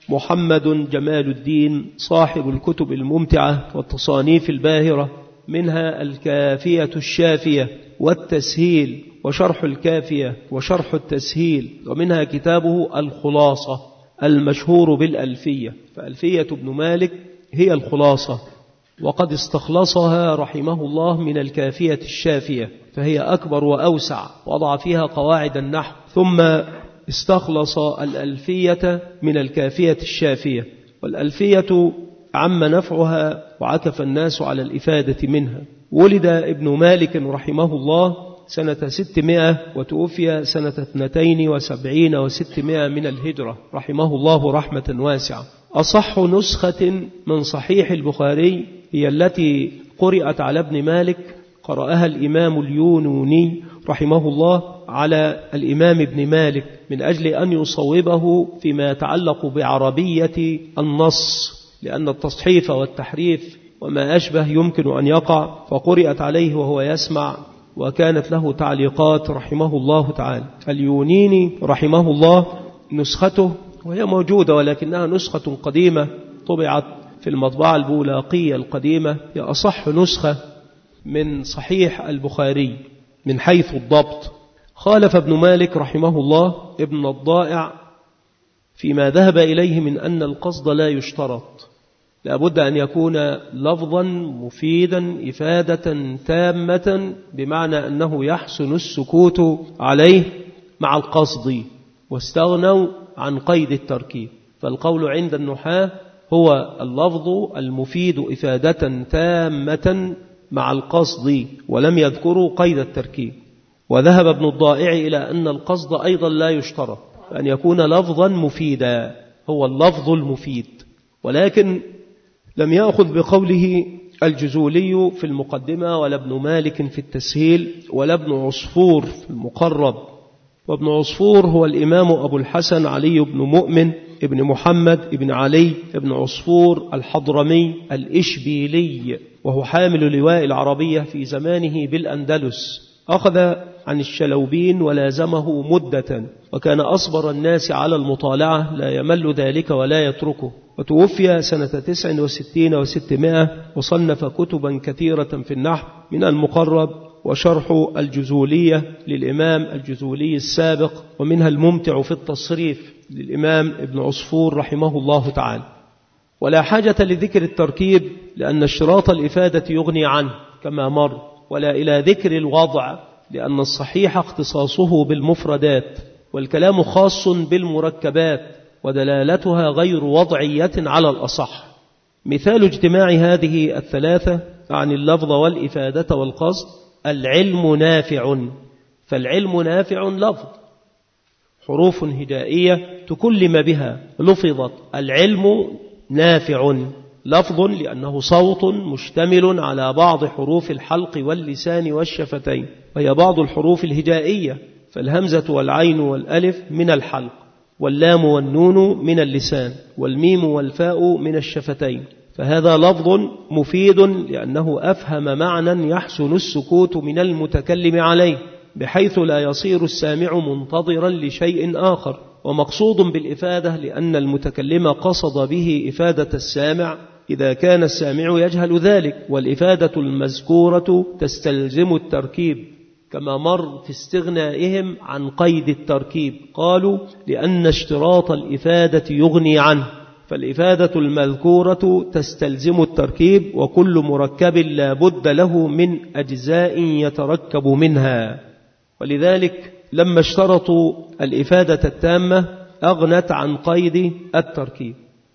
محمد جمال الدين صاحب الكتب الممتعة والتصانيف الباهرة، منها الكافية الشافية والتسهيل وشرح الكافية وشرح التسهيل، ومنها كتابه الخلاصة المشهور بالألفية. فألفية ابن مالك هي الخلاصة، وقد استخلصها رحمه الله من الكافية الشافية، فهي أكبر وأوسع، وضع فيها قواعد النحو، ثم استخلص الألفية من الكافية الشافية. والألفية عم نفعها وعكف الناس على الإفادة منها. ولد ابن مالك رحمه الله سنة ستمائة، وتوفي سنة اثنتين وسبعين وستمائة من الهجرة رحمه الله رحمة واسعة. أصح نسخة من صحيح البخاري هي التي قرأت على ابن مالك، قرأها الإمام اليونوني رحمه الله على الإمام ابن مالك من أجل أن يصوبه فيما يتعلق بعربية النص، لأن التصحيف والتحريف وما أشبه يمكن أن يقع، فقرأت عليه وهو يسمع، وكانت له تعليقات رحمه الله تعالى. اليونيني رحمه الله نسخته وهي موجودة، ولكنها نسخة قديمة طبعت في المطبعة البولاقية القديمة، هي أصح نسخة من صحيح البخاري من حيث الضبط. خالف ابن مالك رحمه الله ابن الضائع فيما ذهب إليه من أن القصد لا يشترط، لا بد أن يكون لفظا مفيدا إفادة تامة، بمعنى أنه يحسن السكوت عليه مع القصد، واستغنوا عن قيد التركيب. فالقول عند النحاة هو اللفظ المفيد إفادة تامة مع القصد، ولم يذكروا قيد التركيب. وذهب ابن الضائع إلى أن القصد أيضا لا يشترط، أن يكون لفظا مفيدا هو اللفظ المفيد، ولكن لم يأخذ بقوله الجزولي في المقدمة، ولا ابن مالك في التسهيل، ولا ابن عصفور في المقرب. وابن عصفور هو الإمام أبو الحسن علي بن مؤمن ابن محمد ابن علي ابن عصفور الحضرمي الإشبيلي، وهو حامل لواء العربية في زمانه بالأندلس. أخذ عن الشلوبين ولازمه مدة، وكان أصبر الناس على المطالعة، لا يمل ذلك ولا يتركه. وتوفي سنة تسع وستين وستمائة، وصنف كتبا كثيرة في النحو، من المقرب وشرح الجزولية للإمام الجزولي السابق، ومنها الممتع في التصريف للإمام ابن عصفور رحمه الله تعالى. ولا حاجة لذكر التركيب، لأن اشتراط الإفادة يغني عنه كما مر، ولا إلى ذكر الوضع، لأن الصحيح اختصاصه بالمفردات، والكلام خاص بالمركبات، ودلالتها غير وضعية على الأصح. مثال اجتماع هذه الثلاثة عن اللفظ والإفادة والقصد: العلم نافع. فالعلم نافع لفظ، حروف هجائية تكلم بها لفظت. العلم نافع لفظ لأنه صوت مشتمل على بعض حروف الحلق واللسان والشفتين، وهي بعض الحروف الهجائية، فالهمزة والعين والألف من الحلق، واللام والنون من اللسان، والميم والفاء من الشفتين. فهذا لفظ مفيد لأنه أفهم معنى يحسن السكوت من المتكلم عليه، بحيث لا يصير السامع منتظرا لشيء آخر. ومقصود بالإفادة لأن المتكلم قصد به إفادة السامع إذا كان السامع يجهل ذلك، والإفادة المذكورة تستلزم التركيب، كما مر في استغنائهم عن قيد التركيب. قالوا لأن اشتراط الإفادة يغني عنه، فالإفادة المذكورة تستلزم التركيب، وكل مركب لا بد له من أجزاء يتركب منها. ولذلك لما اشترطوا الإفادة التامة أغنت عن قيد التركيب.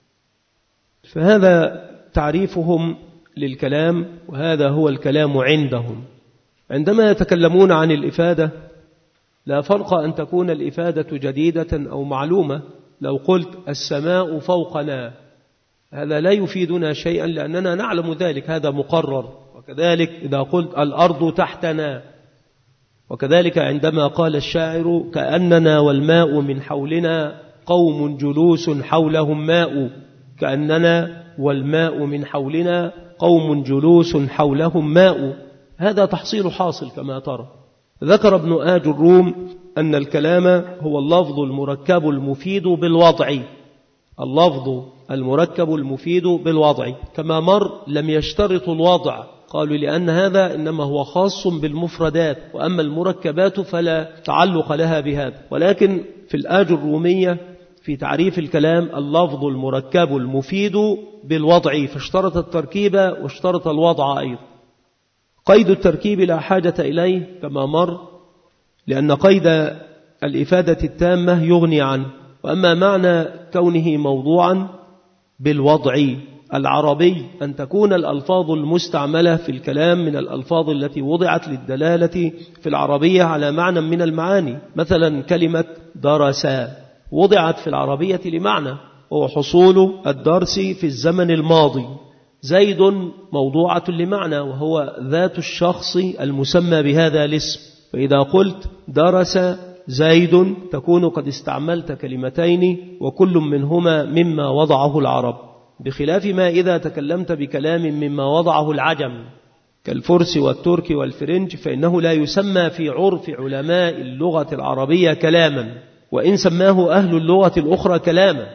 فهذا تعريفهم للكلام، وهذا هو الكلام عندهم. عندما يتكلمون عن الإفادة لا فرق أن تكون الإفادة جديدة أو معلومة. لو قلت السماء فوقنا هذا لا يفيدنا شيئا لأننا نعلم ذلك، هذا مقرر. وكذلك إذا قلت الأرض تحتنا، وكذلك عندما قال الشاعر كأننا والماء من حولنا قوم جلوس حولهم ماء، كأننا والماء من حولنا قوم جلوس حولهم ماء، هذا تحصيل حاصل كما ترى. ذكر ابن آج الروم أن الكلام هو اللفظ المركب المفيد بالوضع، اللفظ المركب المفيد بالوضع. كما مر لم يشترطوا الوضع، قالوا لأن هذا إنما هو خاص بالمفردات، وأما المركبات فلا تعلق لها بهذا. ولكن في الآج الرومية في تعريف الكلام اللفظ المركب المفيد بالوضع، فاشترط التركيب واشترط الوضع أيضا. قيد التركيب لا حاجة إليه كما مر، لأن قيد الإفادة التامة يغني عنه. وأما معنى كونه موضوعا بالوضع العربي أن تكون الألفاظ المستعملة في الكلام من الألفاظ التي وضعت للدلالة في العربية على معنى من المعاني. مثلا كلمة درسا وضعت في العربية لمعنى، وهو حصول الدرس في الزمن الماضي. زيد موضوعة لمعنى، وهو ذات الشخص المسمى بهذا الاسم. فإذا قلت درس زيد تكون قد استعملت كلمتين وكل منهما مما وضعه العرب، بخلاف ما إذا تكلمت بكلام مما وضعه العجم كالفرس والترك والفرنج، فإنه لا يسمى في عرف علماء اللغة العربية كلاما، وإن سماه أهل اللغة الأخرى كلاما.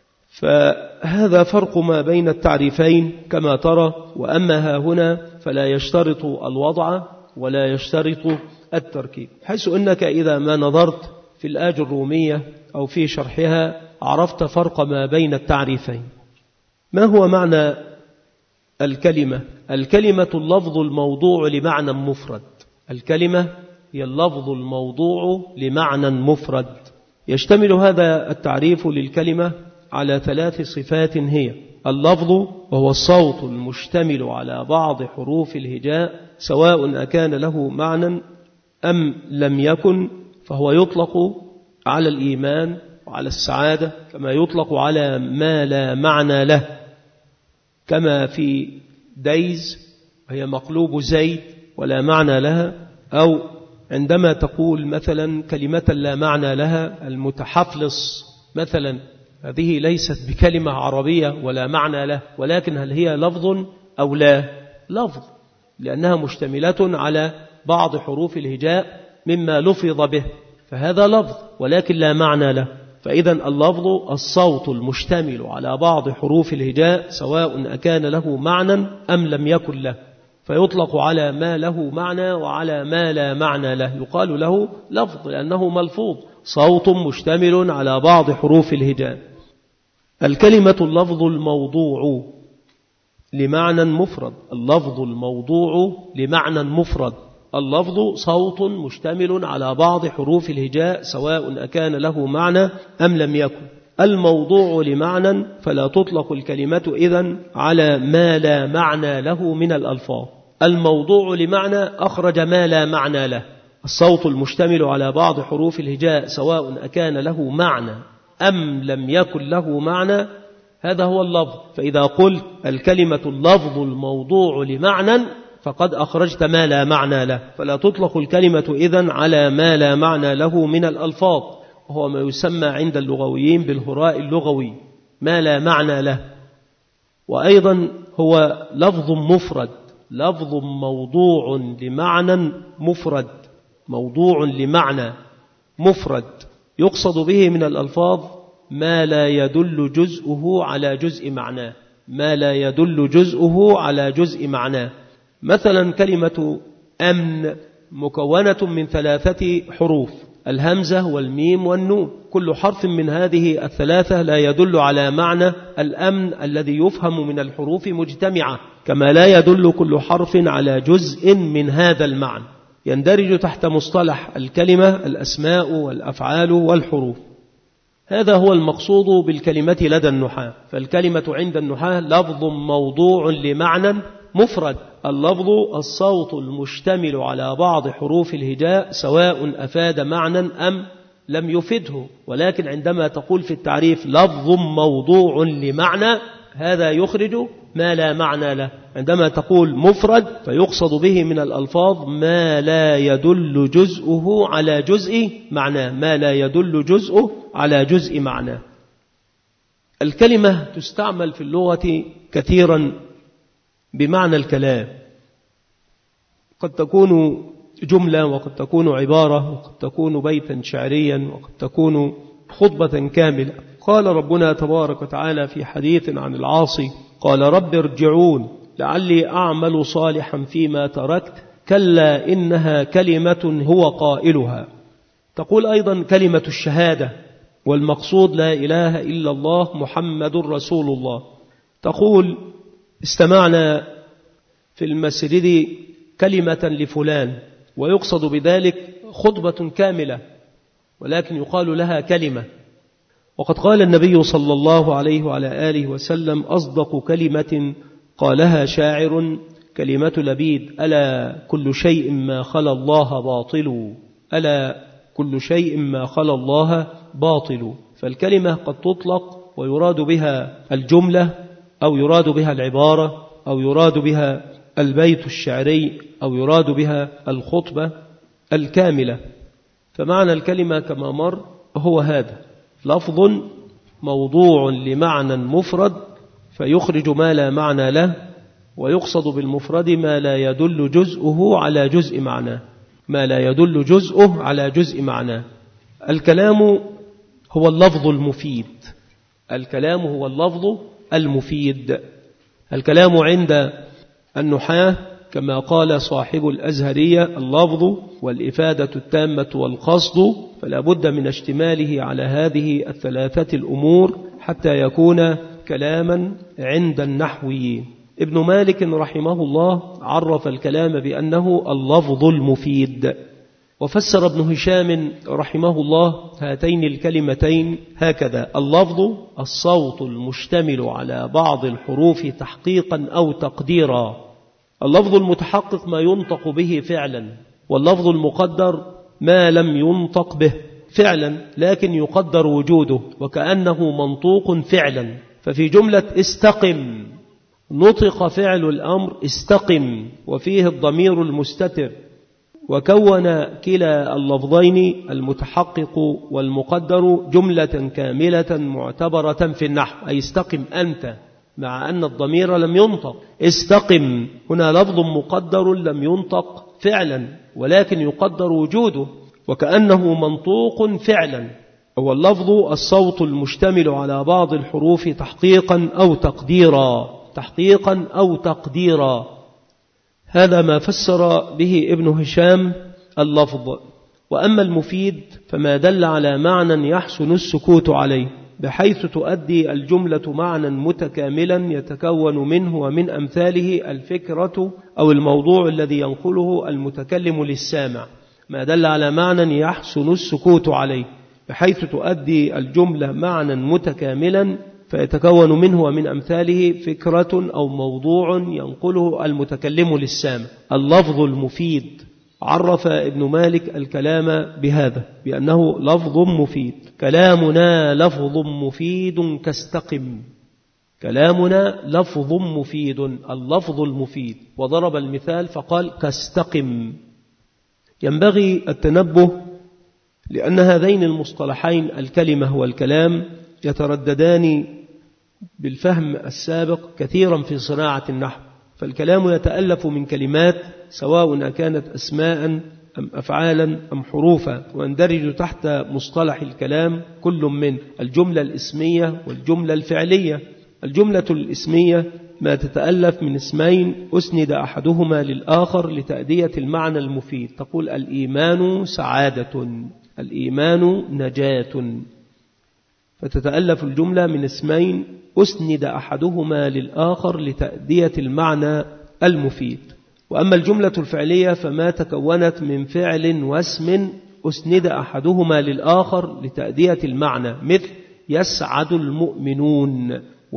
فهذا فرق ما بين التعريفين كما ترى. وأما ها هنا فلا يشترط الوضع ولا يشترط التركيب، حيث أنك إذا ما نظرت في الآج الرومية أو في شرحها عرفت فرق ما بين التعريفين. ما هو معنى الكلمة؟ الكلمة اللفظ الموضوع لمعنى مفرد. الكلمة هي اللفظ الموضوع لمعنى مفرد. يشتمل هذا التعريف للكلمة على ثلاث صفات، هي اللفظ وهو الصوت المشتمل على بعض حروف الهجاء سواء أكان له معنى أم لم يكن، فهو يطلق على الإيمان وعلى السعادة، كما يطلق على ما لا معنى له، كما في ديز وهي مقلوب زيد ولا معنى لها، أو عندما تقول مثلا كلمة لا معنى لها المتحفلص مثلا، هذه ليست بكلمة عربية ولا معنى له، ولكن هل هي لفظ أو لا؟ لفظ، لأنها مشتملة على بعض حروف الهجاء مما لفظ به، فهذا لفظ ولكن لا معنى له. فإذا اللفظ الصوت المشتمل على بعض حروف الهجاء سواء أكان له معنى أم لم يكن له، فيطلق على ما له معنى وعلى ما لا معنى له، يقال له لفظ لأنه ملفوظ، صوت مشتمل على بعض حروف الهجاء. الكلمة اللفظ الموضوع لمعنى مفرد، اللفظ الموضوع لمعنى مفرد. اللفظ صوت مشتمل على بعض حروف الهجاء سواء أكان له معنى أم لم يكن. الموضوع لمعنى فلا تطلق الكلمة إذن على ما لا معنى له من الألفاظ. الموضوع لمعنى أخرج ما لا معنى له. الصوت المشتمل على بعض حروف الهجاء سواء أكان له معنى أم لم يكن له معنى، هذا هو اللفظ. فإذا قلت الكلمة اللفظ الموضوع لمعنى فقد أخرجت ما لا معنى له، فلا تطلق الكلمة إذن على ما لا معنى له من الألفاظ، وهو ما يسمى عند اللغويين بالهراء اللغوي، ما لا معنى له. وأيضا هو لفظ مفرد، لفظ موضوع لمعنى مفرد، موضوع لمعنى مفرد، يقصد به من الألفاظ ما لا يدل جزءه على جزء معناه، ما لا يدل جزءه على جزء معناه. مثلا كلمة أمن مكونة من ثلاثة حروف، الهمزة والميم والنون. كل حرف من هذه الثلاثة لا يدل على معنى الأمن الذي يفهم من الحروف مجتمعة، كما لا يدل كل حرف على جزء من هذا المعنى. يندرج تحت مصطلح الكلمة الأسماء والأفعال والحروف. هذا هو المقصود بالكلمة لدى النحاة. فالكلمة عند النحاة لفظ موضوع لمعنى مفرد. اللفظ الصوت المشتمل على بعض حروف الهجاء سواء أفاد معنى أم لم يفده. ولكن عندما تقول في التعريف لفظ موضوع لمعنى، هذا يخرج ما لا معنى له. عندما تقول مفرد فيقصد به من الألفاظ ما لا يدل جزءه على جزء معناه، ما لا يدل جزءه على جزء معناه. الكلمة تستعمل في اللغة كثيرا بمعنى الكلام، قد تكون جملة، وقد تكون عبارة، وقد تكون بيتا شعريا، وقد تكون خطبة كاملة. قال ربنا تبارك وتعالى في حديث عن العاصي قال رب ارجعون لعلي أعمل صالحا فيما تركت كلا إنها كلمة هو قائلها. تقول أيضا كلمة الشهادة، والمقصود لا إله إلا الله محمد رسول الله. تقول استمعنا في المسجد كلمة لفلان، ويقصد بذلك خطبة كاملة، ولكن يقال لها كلمة. وقد قال النبي صلى الله عليه وعلى آله وسلم أصدق كلمة قالها شاعر كلمة لبيد ألا كل شيء ما خلا الله باطل، ألا كل شيء ما خلا الله باطل. فالكلمة قد تطلق ويراد بها الجملة، أو يراد بها العبارة، أو يراد بها البيت الشعري، أو يراد بها الخطبة الكاملة. فمعنى الكلمة كما مر هو هذا: لفظ موضوع لمعنى مفرد فيخرج ما لا معنى له، ويقصد بالمفرد ما لا يدل جزءه على جزء معناه، ما لا يدل جزءه على جزء معناه. الكلام هو اللفظ المفيد، الكلام هو اللفظ المفيد. الكلام عند النحاة كما قال صاحب الأزهرية اللفظ والإفادة التامة والقصد، فلا بد من اشتماله على هذه الثلاثة الأمور حتى يكون كلاما عند النحويين. ابن مالك رحمه الله عرف الكلام بأنه اللفظ المفيد. وفسر ابن هشام رحمه الله هاتين الكلمتين هكذا: اللفظ الصوت المشتمل على بعض الحروف تحقيقا أو تقديرا. اللفظ المتحقق ما ينطق به فعلا، واللفظ المقدر ما لم ينطق به فعلا لكن يقدر وجوده وكأنه منطوق فعلا. ففي جملة استقم نطق فعل الأمر استقم وفيه الضمير المستتر، وكون كلا اللفظين المتحقق والمقدر جملة كاملة معتبرة في النحو، أي استقم أنت، مع أن الضمير لم ينطق. استقم هنا لفظ مقدر لم ينطق فعلا ولكن يقدر وجوده وكأنه منطوق فعلا. هو اللفظ الصوت المشتمل على بعض الحروف تحقيقا أو تقديرا، تحقيقا أو تقديرا. هذا ما فسر به ابن هشام اللفظ. وأما المفيد فما دل على معنى يحسن السكوت عليه، بحيث تؤدي الجملة معنى متكاملا يتكون منه ومن أمثاله الفكرة أو الموضوع الذي ينقله المتكلم للسامع. ما دل على معنى يحسن السكوت عليه بحيث تؤدي الجملة معنى متكاملا فيتكون منه ومن أمثاله فكرة أو موضوع ينقله المتكلم للسامع. اللفظ المفيد عرف ابن مالك الكلام بهذا بأنه لفظ مفيد. كلامنا لفظ مفيد كاستقم، كلامنا لفظ مفيد، اللفظ المفيد. وضرب المثال فقال كاستقم. ينبغي التنبه لأن هذين المصطلحين الكلمة والكلام يترددان بالفهم السابق كثيرا في صناعة النحو. فالكلام يتألف من كلمات سواء كانت أسماء أم أفعالا أم حروفا، ويندرج تحت مصطلح الكلام كل من الجملة الإسمية والجملة الفعلية. الجملة الإسمية ما تتألف من اسمين أسند أحدهما للآخر لتأدية المعنى المفيد. تقول الإيمان سعادة، الإيمان نجاة. فتتألف الجملة من اسمين أسند أحدهما للآخر لتأدية المعنى المفيد. وأما الجملة الفعلية فما تكونت من فعل واسم أسند أحدهما للآخر لتأدية المعنى، مثل يسعد المؤمنون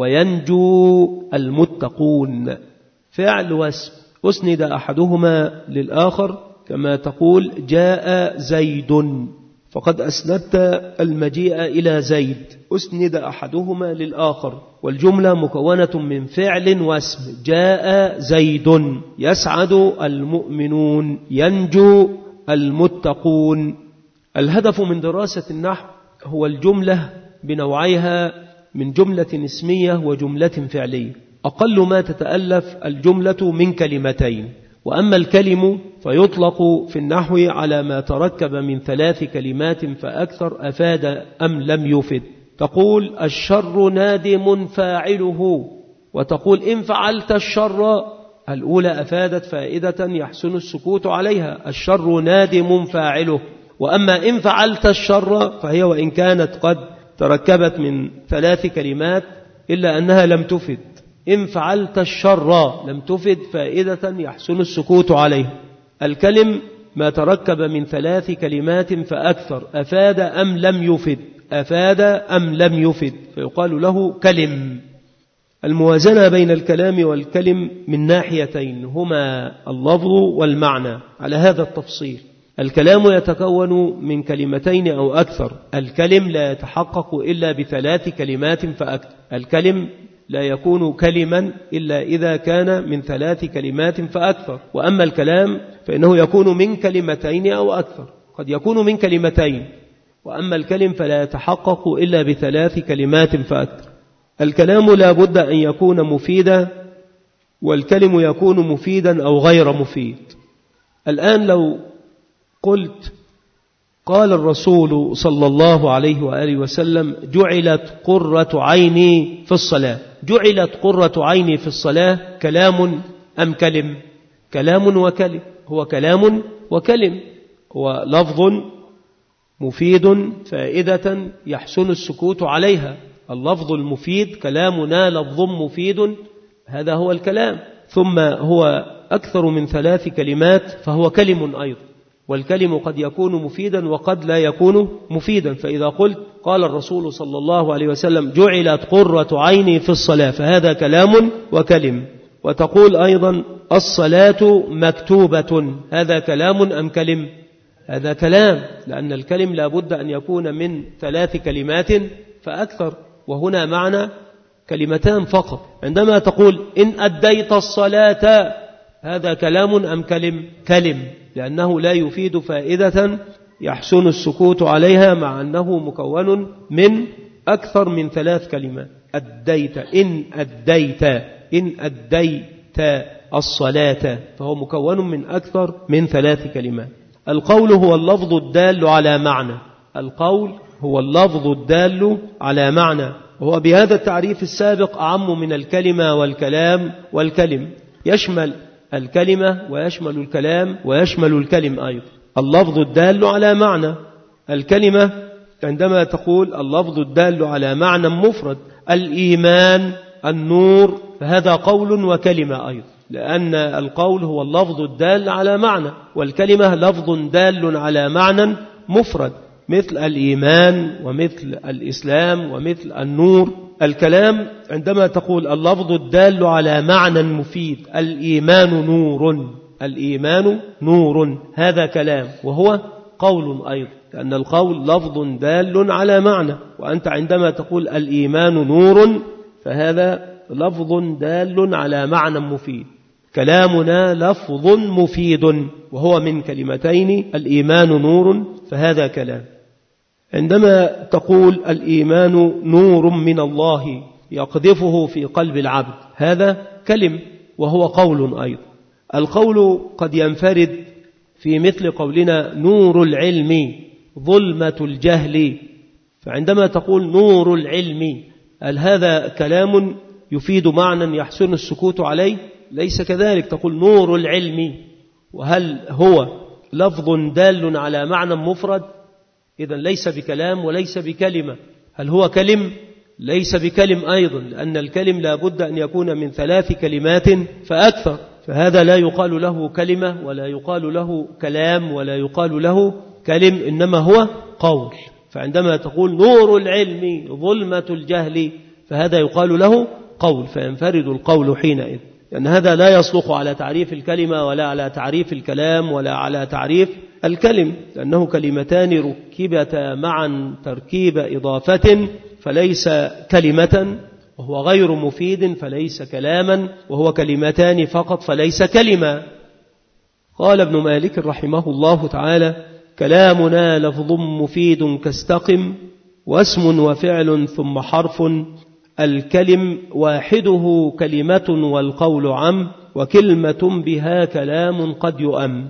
وينجو المتقون. فعل واسم أسند أحدهما للآخر، كما تقول جاء زيد، فقد أسندت المجيء إلى زيد، أسند أحدهما للآخر. والجملة مكونة من فعل واسم، جاء زيد، يسعد المؤمنون، ينجو المتقون. الهدف من دراسة النحو هو الجملة بنوعيها من جملة اسمية وجملة فعلية. أقل ما تتألف الجملة من كلمتين، وأما الكلم فيطلق في النحو على ما تركب من ثلاث كلمات فأكثر أفاد أم لم يفد. تقول الشر نادم فاعله، وتقول إن فعلت الشر، الأولى أفادت فائدة يحسن السكوت عليها، الشر نادم فاعله. وأما إن فعلت الشر فهي وإن كانت قد تركبت من ثلاث كلمات إلا أنها لم تفد. إن فعلت الشر لم تفد فائدة يحسن السكوت عليها. الكلم ما تركب من ثلاث كلمات فأكثر أفاد أم لم يفد، أفاد أم لم يفد، فيقال له كلم. الموازنة بين الكلام والكلم من ناحيتين، هما اللفظ والمعنى على هذا التفصيل. الكلام يتكون من كلمتين أو أكثر، الكلم لا يتحقق إلا بثلاث كلمات فأكثر. الكلم لا يكون كلما إلا إذا كان من ثلاث كلمات فأكثر. وأما الكلام فإنه يكون من كلمتين أو أكثر، قد يكون من كلمتين. وأما الكلم فلا يتحقق إلا بثلاث كلمات فأكثر. الكلام لا بد أن يكون مفيدا، والكلم يكون مفيدا أو غير مفيد. الآن لو قلت قال الرسول صلى الله عليه وآله وسلم جعلت قرة عيني في الصلاة، جعلت قرة عيني في الصلاة كلام أم كلم؟ كلام وكلم، هو كلام وكلم، هو لفظ مفيد فائدة يحسن السكوت عليها. اللفظ المفيد كلامنا لفظ مفيد، هذا هو الكلام. ثم هو أكثر من ثلاث كلمات فهو كلم أيضا، والكلم قد يكون مفيدا وقد لا يكون مفيدا. فإذا قلت قال الرسول صلى الله عليه وسلم جعلت قرة عيني في الصلاة فهذا كلام وكلم. وتقول أيضا الصلاة مكتوبة، هذا كلام أم كلم؟ هذا كلام، لأن الكلم لا بد أن يكون من ثلاث كلمات فأكثر، وهنا معنى كلمتان فقط. عندما تقول إن أديت الصلاة، هذا كلام أم كلم؟ كلم، لأنه لا يفيد فائدة يحسن السكوت عليها، مع أنه مكون من أكثر من ثلاث كلمات. أديت، إن أديت، إن أديت الصلاة، فهو مكون من أكثر من ثلاث كلمات. القول هو اللفظ الدال على معنى، القول هو اللفظ الدال على معنى، وهو بهذا التعريف السابق أعم من الكلمة والكلام والكلم، يشمل الكلمة ويشمل الكلام ويشمل الكلم أيضا. اللفظ الدال على معنى، الكلمة عندما تقول اللفظ الدال على معنى مفرد، الإيمان، النور، فهذا قول وكلمة أيضا، لأن القول هو اللفظ الدال على معنى، والكلمة لفظ دال على معنى مفرد، مثل الإيمان ومثل الإسلام ومثل النور. الكلام عندما تقول اللفظ الدال على معنى مفيد، الإيمان نور، الإيمان نور، هذا كلام وهو قول أيضا، لأن القول لفظ دال على معنى. وأنت عندما تقول الإيمان نور فهذا لفظ دال على معنى مفيد. كلامنا لفظ مفيد وهو من كلمتين، الإيمان نور، فهذا كلام. عندما تقول الإيمان نور من الله يقذفه في قلب العبد، هذا كلم وهو قول أيضا. القول قد ينفرد في مثل قولنا نور العلم ظلمة الجهل، فعندما تقول نور العلم، هل هذا كلام يفيد معنى يحسن السكوت عليه؟ ليس كذلك. تقول نور العلم، وهل هو لفظ دال على معنى مفرد؟ إذن ليس بكلام وليس بكلمة. هل هو كلم؟ ليس بكلم أيضا، لأن الكلم لا بد أن يكون من ثلاث كلمات فأكثر، فهذا لا يقال له كلمة ولا يقال له كلام ولا يقال له كلم، إنما هو قول. فعندما تقول نور العلم ظلمة الجهل فهذا يقال له قول، فينفرد القول حينئذ، لأن هذا لا يصلح على تعريف الكلمة ولا على تعريف الكلام ولا على تعريف الكلم، لأنه كلمتان ركبتا معا تركيب إضافة فليس كلمة، وهو غير مفيد فليس كلاما، وهو كلمتان فقط فليس كلمة. قال ابن مالك رحمه الله تعالى: كلامنا لفظ مفيد كاستقم، واسم وفعل ثم حرف، الكلم واحده كلمة والقول عم، وكلمة بها كلام قد يؤم.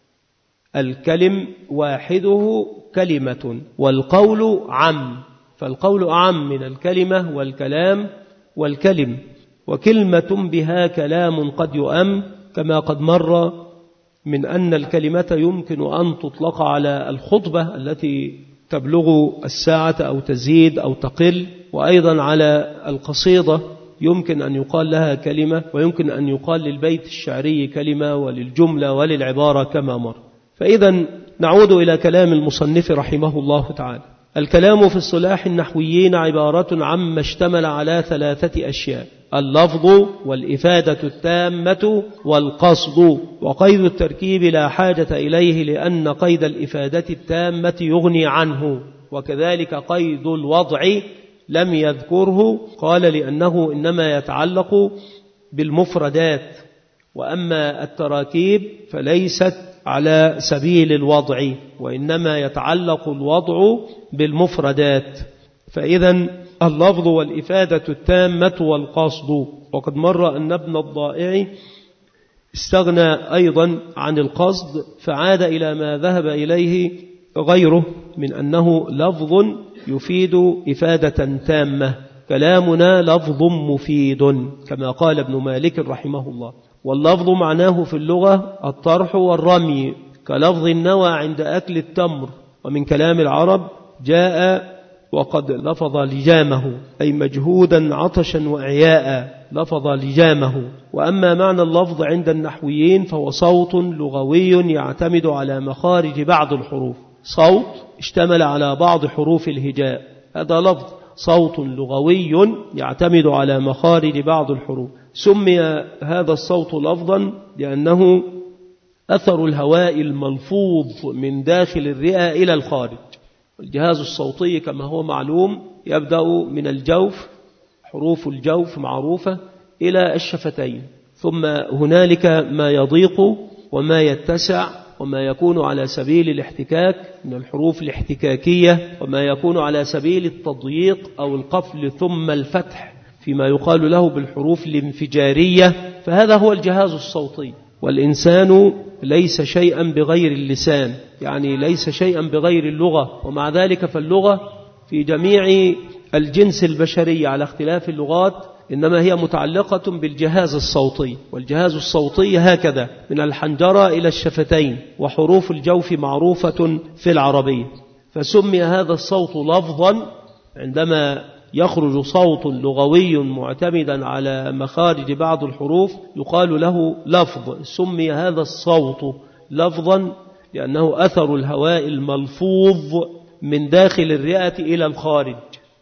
الكلم واحده كلمة والقول عم، فالقول أعم من الكلمة والكلام والكلم، وكلمة بها كلام قد يؤم، كما قد مر من أن الكلمة يمكن أن تطلق على الخطبة التي تبلغ الساعة أو تزيد أو تقل، وأيضا على القصيدة يمكن أن يقال لها كلمة، ويمكن أن يقال للبيت الشعري كلمة، وللجملة وللعبارة كما مر. فإذا نعود إلى كلام المصنف رحمه الله تعالى. الكلام في اصطلاح النحويين عبارة عما اشتمل على ثلاثة أشياء: اللفظ والإفادة التامة والقصد، وقيد التركيب لا حاجة إليه لأن قيد الإفادة التامة يغني عنه، وكذلك قيد الوضع لم يذكره، قال لأنه إنما يتعلق بالمفردات، وأما التراكيب فليست على سبيل الوضع، وإنما يتعلق الوضع بالمفردات. فإذا اللفظ والإفادة التامة والقصد. وقد مر أن ابن الضائع استغنى أيضا عن القصد فعاد إلى ما ذهب إليه غيره من أنه لفظ يفيد إفادة تامة. كلامنا لفظ مفيد كما قال ابن مالك رحمه الله. واللفظ معناه في اللغة الطرح والرمي، كلفظ النوى عند أكل التمر. ومن كلام العرب جاء وقد لفظ لجامه، أي مجهودا عطشا وإعياء لفظ لجامه. وأما معنى اللفظ عند النحويين فهو صوت لغوي يعتمد على مخارج بعض الحروف، صوت اشتمل على بعض حروف الهجاء، هذا لفظ صوت لغوي يعتمد على مخارج بعض الحروف. سمي هذا الصوت لفظا لأنه أثر الهواء الملفوظ من داخل الرئة إلى الخارج. الجهاز الصوتي كما هو معلوم يبدأ من الجوف، حروف الجوف معروفة، إلى الشفتين، ثم هنالك ما يضيق وما يتسع وما يكون على سبيل الاحتكاك من الحروف الاحتكاكية، وما يكون على سبيل التضييق أو القفل ثم الفتح فيما يقال له بالحروف الانفجارية. فهذا هو الجهاز الصوتي. والإنسان ليس شيئا بغير اللسان، يعني ليس شيئا بغير اللغة، ومع ذلك فاللغة في جميع الجنس البشري على اختلاف اللغات إنما هي متعلقة بالجهاز الصوتي. والجهاز الصوتي هكذا من الحنجرة إلى الشفتين، وحروف الجوف معروفة في العربية. فسمي هذا الصوت لفظا عندما يخرج صوت لغوي معتمدا على مخارج بعض الحروف يقال له لفظ. سمي هذا الصوت لفظا لأنه أثر الهواء الملفوظ من داخل الرئة إلى الخارج،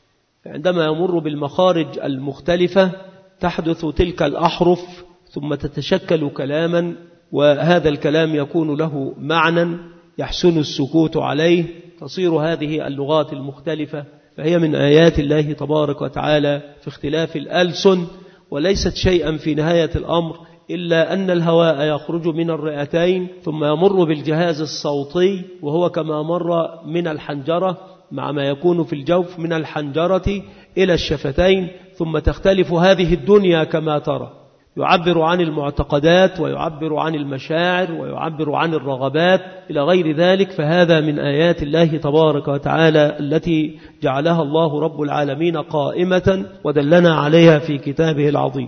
عندما يمر بالمخارج المختلفة تحدث تلك الأحرف ثم تتشكل كلاما، وهذا الكلام يكون له معنى يحسن السكوت عليه، تصير هذه اللغات المختلفة. فهي من آيات الله تبارك وتعالى في اختلاف الألسن، وليست شيئا في نهاية الأمر إلا أن الهواء يخرج من الرئتين ثم يمر بالجهاز الصوتي، وهو كما مر من الحنجرة مع ما يكون في الجوف من الحنجرة إلى الشفتين، ثم تختلف هذه الدنيا كما ترى، يعبر عن المعتقدات ويعبر عن المشاعر ويعبر عن الرغبات إلى غير ذلك. فهذا من آيات الله تبارك وتعالى التي جعلها الله رب العالمين قائمة ودلنا عليها في كتابه العظيم.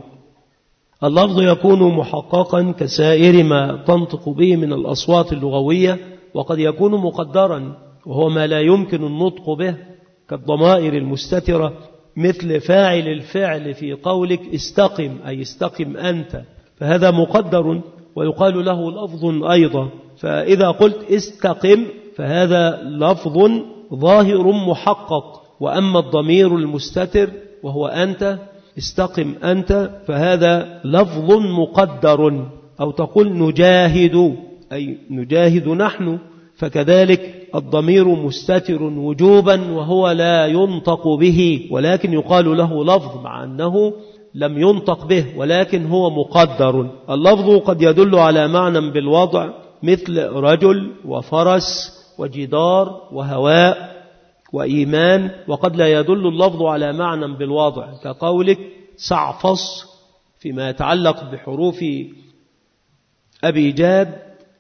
اللفظ يكون محققا كسائر ما تنطق به من الأصوات اللغوية، وقد يكون مقدرا وهو ما لا يمكن النطق به كالضمائر المستترة، مثل فاعل الفعل في قولك استقم، أي استقم أنت، فهذا مقدر ويقال له لفظ أيضا. فإذا قلت استقم فهذا لفظ ظاهر محقق. وأما الضمير المستتر وهو أنت، استقم أنت، فهذا لفظ مقدر. أو تقول نجاهد، أي نجاهد نحن، فكذلك الضمير مستتر وجوبا وهو لا ينطق به، ولكن يقال له لفظ مع أنه لم ينطق به، ولكن هو مقدر. اللفظ قد يدل على معنى بالوضع، مثل رجل وفرس وجدار وهواء وإيمان. وقد لا يدل اللفظ على معنى بالوضع، كقولك صعفص فيما يتعلق بحروف أبي جاد،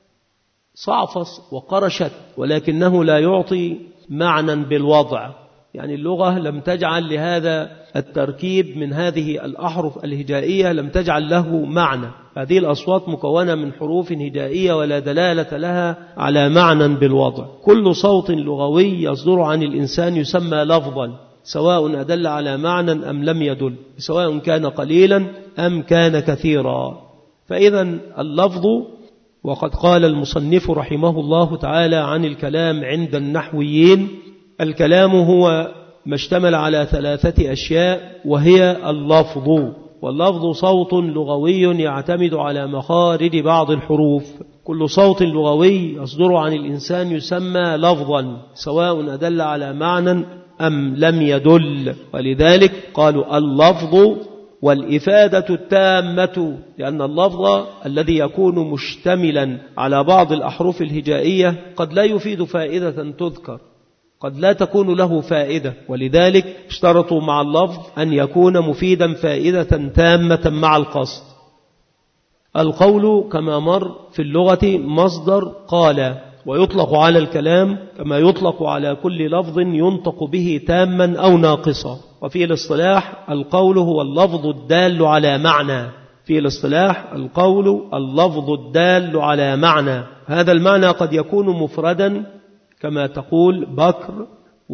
صعفص وقرشت، ولكنه لا يعطي معنى بالوضع. يعني اللغة لم تجعل لهذا التركيب من هذه الأحرف الهجائية، لم تجعل له معنى. هذه الأصوات مكونة من حروف هجائية ولا دلالة لها على معنى بالوضع. كل صوت لغوي يصدر عن الإنسان يسمى لفظا، سواء أدل على معنى أم لم يدل، سواء كان قليلا أم كان كثيرا. فإذا اللفظ، وقد قال المصنف رحمه الله تعالى عن الكلام عند النحويين: الكلام هو ما اشتمل على ثلاثة أشياء، وهي اللفظ. واللفظ صوت لغوي يعتمد على مخارج بعض الحروف. كل صوت لغوي يصدر عن الإنسان يسمى لفظا، سواء أدل على معنى أم لم يدل. ولذلك قالوا اللفظ والإفادة التامة، لأن اللفظ الذي يكون مشتملا على بعض الأحرف الهجائية قد لا يفيد فائدة تذكر، قد لا تكون له فائدة، ولذلك اشترطوا مع اللفظ أن يكون مفيدا فائدة تامة مع القصد. القول كما مر في اللغة مصدر قال، ويطلق على الكلام كما يطلق على كل لفظ ينطق به تاما أو ناقصا. وفي الاصطلاح القول هو اللفظ الدال على معنى، في الاصطلاح القول اللفظ الدال على معنى. هذا المعنى قد يكون مفردا، كما تقول بكر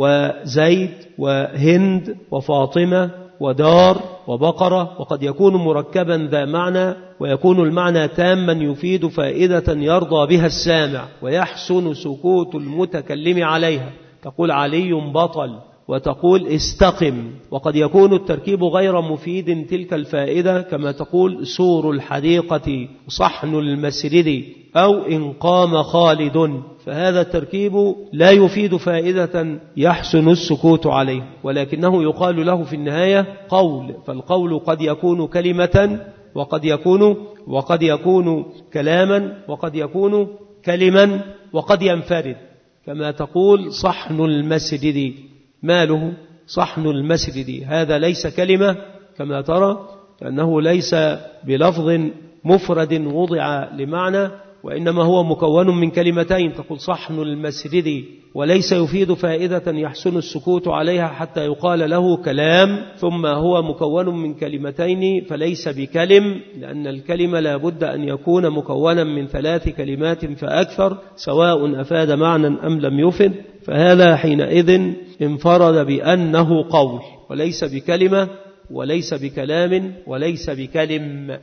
وزيد وهند وفاطمة ودار وبقرة، وقد يكون مركبا ذا معنى، ويكون المعنى تاما يفيد فائدة يرضى بها السامع ويحسن سكوت المتكلم عليها. تقول علي بطل، وتقول استقم. وقد يكون التركيب غير مفيد تلك الفائدة، كما تقول سور الحديقة صحن المسرد، أو إن قام خالد، فهذا التركيب لا يفيد فائدة يحسن السكوت عليه، ولكنه يقال له في النهاية قول. فالقول قد يكون كلمة، وقد يكون وقد يكون كلاما، وقد يكون كلما، وقد ينفرد، كما تقول صحن المسجد. ماله صحن المسجد؟ هذا ليس كلمة كما ترى، لأنه ليس بلفظ مفرد وضع لمعنى، وإنما هو مكون من كلمتين. تقول صحن المسجد، وليس يفيد فائدة يحسن السكوت عليها حتى يقال له كلام، ثم هو مكون من كلمتين فليس بكلم، لأن الكلمة لا بد أن يكون مكونا من ثلاث كلمات فأكثر، سواء أفاد معنى أم لم يفد، فهذا حينئذ انفرد بأنه قول، وليس بكلمة، وليس بكلام، وليس بكلم.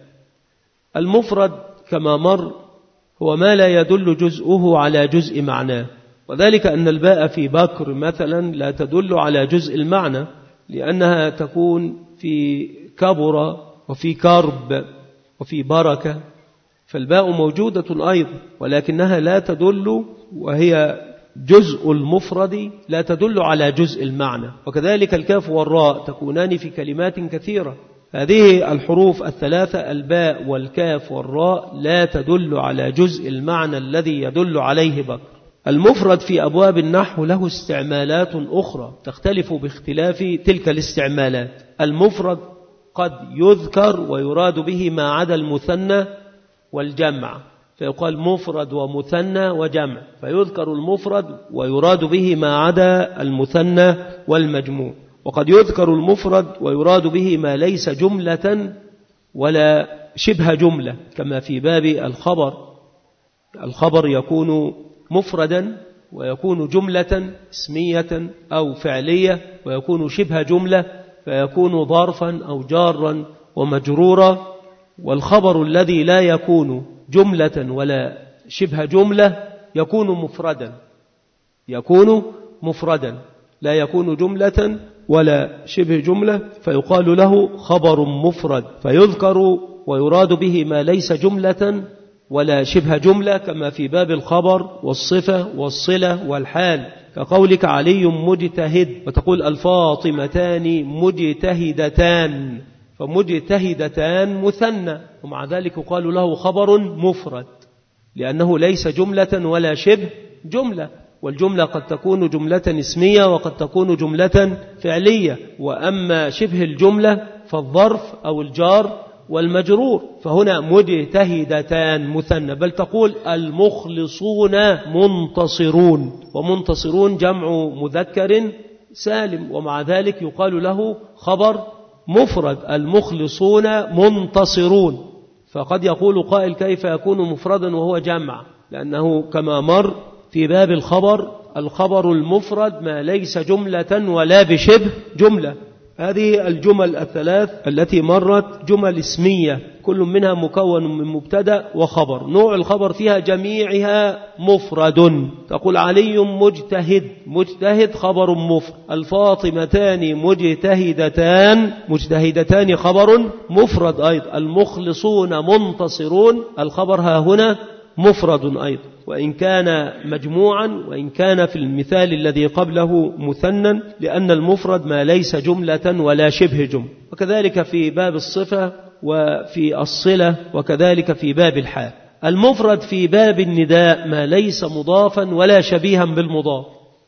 المفرد كما مر هو ما لا يدل جزءه على جزء معناه، وذلك أن الباء في بكر مثلا لا تدل على جزء المعنى، لأنها تكون في كبر وفي كرب وفي بركة، فالباء موجودة أيضا، ولكنها لا تدل، وهي جزء المفرد لا تدل على جزء المعنى. وكذلك الكاف والراء تكونان في كلمات كثيرة. هذه الحروف الثلاثة الباء والكاف والراء لا تدل على جزء المعنى الذي يدل عليه بكر. المفرد في أبواب النحو له استعمالات أخرى تختلف باختلاف تلك الاستعمالات. المفرد قد يذكر ويراد به ما عدا المثنى والجمع، فيقال مفرد ومثنى وجمع، فيذكر المفرد ويراد به ما عدا المثنى والمجموع. وقد يذكر المفرد ويراد به ما ليس جملة ولا شبه جملة، كما في باب الخبر. الخبر يكون مفردا ويكون جملة اسمية أو فعلية، ويكون شبه جملة فيكون ظرفا أو جارا ومجرورا. والخبر الذي لا يكون جملة ولا شبه جملة يكون مفردا، يكون مفردا لا يكون جملة ولا شبه جملة، فيقال له خبر مفرد، فيذكر ويراد به ما ليس جملة ولا شبه جملة، كما في باب الخبر والصفة والصلة والحال، كقولك علي مجتهد، وتقول الفاطمتان مجتهدتان، فمجتهدتان مثنى، ومع ذلك يقال له خبر مفرد لأنه ليس جملة ولا شبه جملة. والجملة قد تكون جملة اسمية وقد تكون جملة فعلية، وأما شبه الجملة فالظرف أو الجار والمجرور. فهنا مجتهدتان مثنى، بل تقول المخلصون منتصرون، ومنتصرون جمع مذكر سالم، ومع ذلك يقال له خبر مفرد، المخلصون منتصرون. فقد يقول قائل كيف يكون مفردا وهو جمع؟ لأنه كما مر في باب الخبر الخبر المفرد ما ليس جملة ولا بشبه جملة. هذه الجمل الثلاث التي مرت جمل اسمية، كل منها مكون من مبتدأ وخبر. نوع الخبر فيها جميعها مفرد، تقول علي مجتهد، مجتهد خبر مفرد، الفاطمتان مجتهدتان، مجتهدتان خبر مفرد أيضا، المخلصون منتصرون الخبر ها هنا مفرد أيضا، وإن كان مجموعا، وإن كان في المثال الذي قبله مثنى، لأن المفرد ما ليس جملة ولا شبه جملة. وكذلك في باب الصفة وفي الصلة، وكذلك في باب الحال. المفرد في باب النداء ما ليس مضافا ولا شبيها بالمضاف،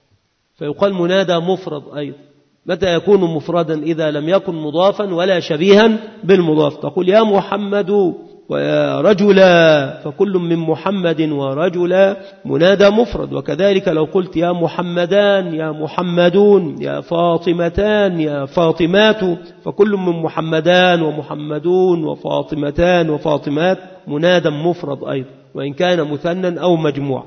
فيقال منادى مفرد أيضا. متى يكون مفردا؟ إذا لم يكن مضافا ولا شبيها بالمضاف، تقول يا محمد ويا رجلا، فكل من محمد ورجلا منادى مفرد. وكذلك لو قلت يا محمدان، يا محمدون، يا فاطمتان، يا فاطمات، فكل من محمدان ومحمدون وفاطمتان وفاطمات منادى مفرد أيضا، وإن كان مثنى أو مجموع.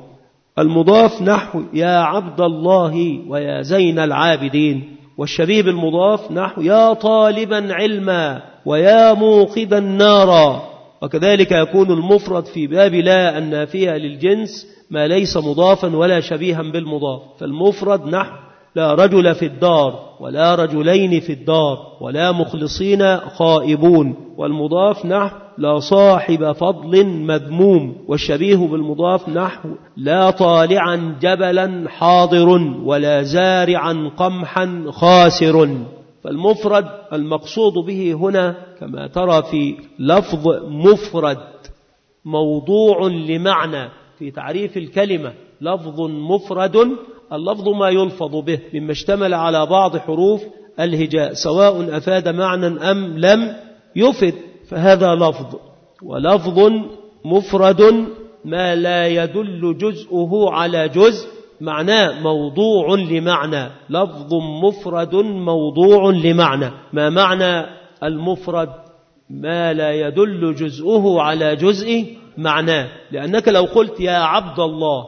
المضاف نحو يا عبد الله ويا زين العابدين، والشبيه بالمضاف نحو يا طالبا علما ويا موقدا نارا. وكذلك يكون المفرد في باب لا النافية للجنس ما ليس مضافا ولا شبيها بالمضاف، فالمفرد نحو لا رجل في الدار ولا رجلين في الدار ولا مخلصين خائبون، والمضاف نحو لا صاحب فضل مذموم، والشبيه بالمضاف نحو لا طالعا جبلا حاضر ولا زارعا قمحا خاسر. فالمفرد المقصود به هنا كما ترى في لفظ مفرد موضوع لمعنى في تعريف الكلمة، لفظ مفرد اللفظ ما يلفظ به مما اشتمل على بعض حروف الهجاء سواء أفاد معنى أم لم يفد، فهذا لفظ. ولفظ مفرد ما لا يدل جزءه على جزء معناه موضوع لمعنى، لفظ مفرد موضوع لمعنى. ما معنى المفرد؟ ما لا يدل جزءه على جزء معناه، لأنك لو قلت يا عبد الله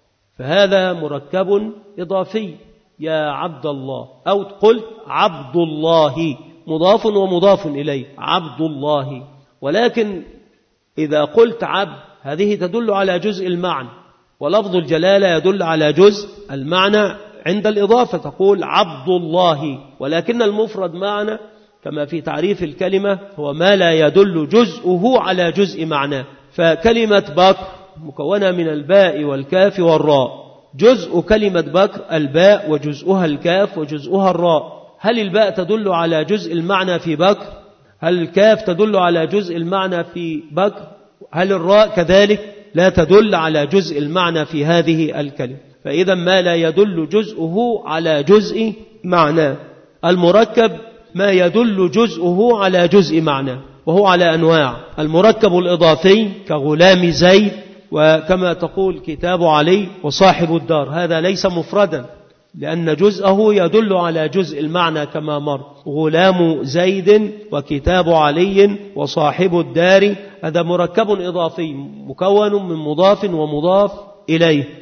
فهذا مركب إضافي يا عبد الله، أو قلت عبد الله مضاف ومضاف إليه عبد الله، ولكن إذا قلت عبد هذه تدل على جزء المعنى، ولفظ الجلالة يدل على جزء المعنى عند الإضافة، تقول عبد الله. ولكن المفرد معنى كما في تعريف الكلمة هو ما لا يدل جزءه على جزء معناه. فكلمة بكر مكونة من الباء والكاف والراء، جزء كلمة بكر الباء وجزءها الكاف وجزءها الراء. هل الباء تدل على جزء المعنى في بكر؟ هل الكاف تدل على جزء المعنى في بكر؟ هل الراء كذلك لا تدل على جزء المعنى في هذه الكلمة؟ فإذا ما لا يدل جزءه على جزء معنى. المركب ما يدل جزءه على جزء معنى، وهو على أنواع: المركب الإضافي كغلام زيد، وكما تقول كتاب علي وصاحب الدار، هذا ليس مفردا لأن جزءه يدل على جزء المعنى كما مر، غلام زيد وكتاب علي وصاحب الدار، هذا مركب إضافي مكون من مضاف ومضاف إليه.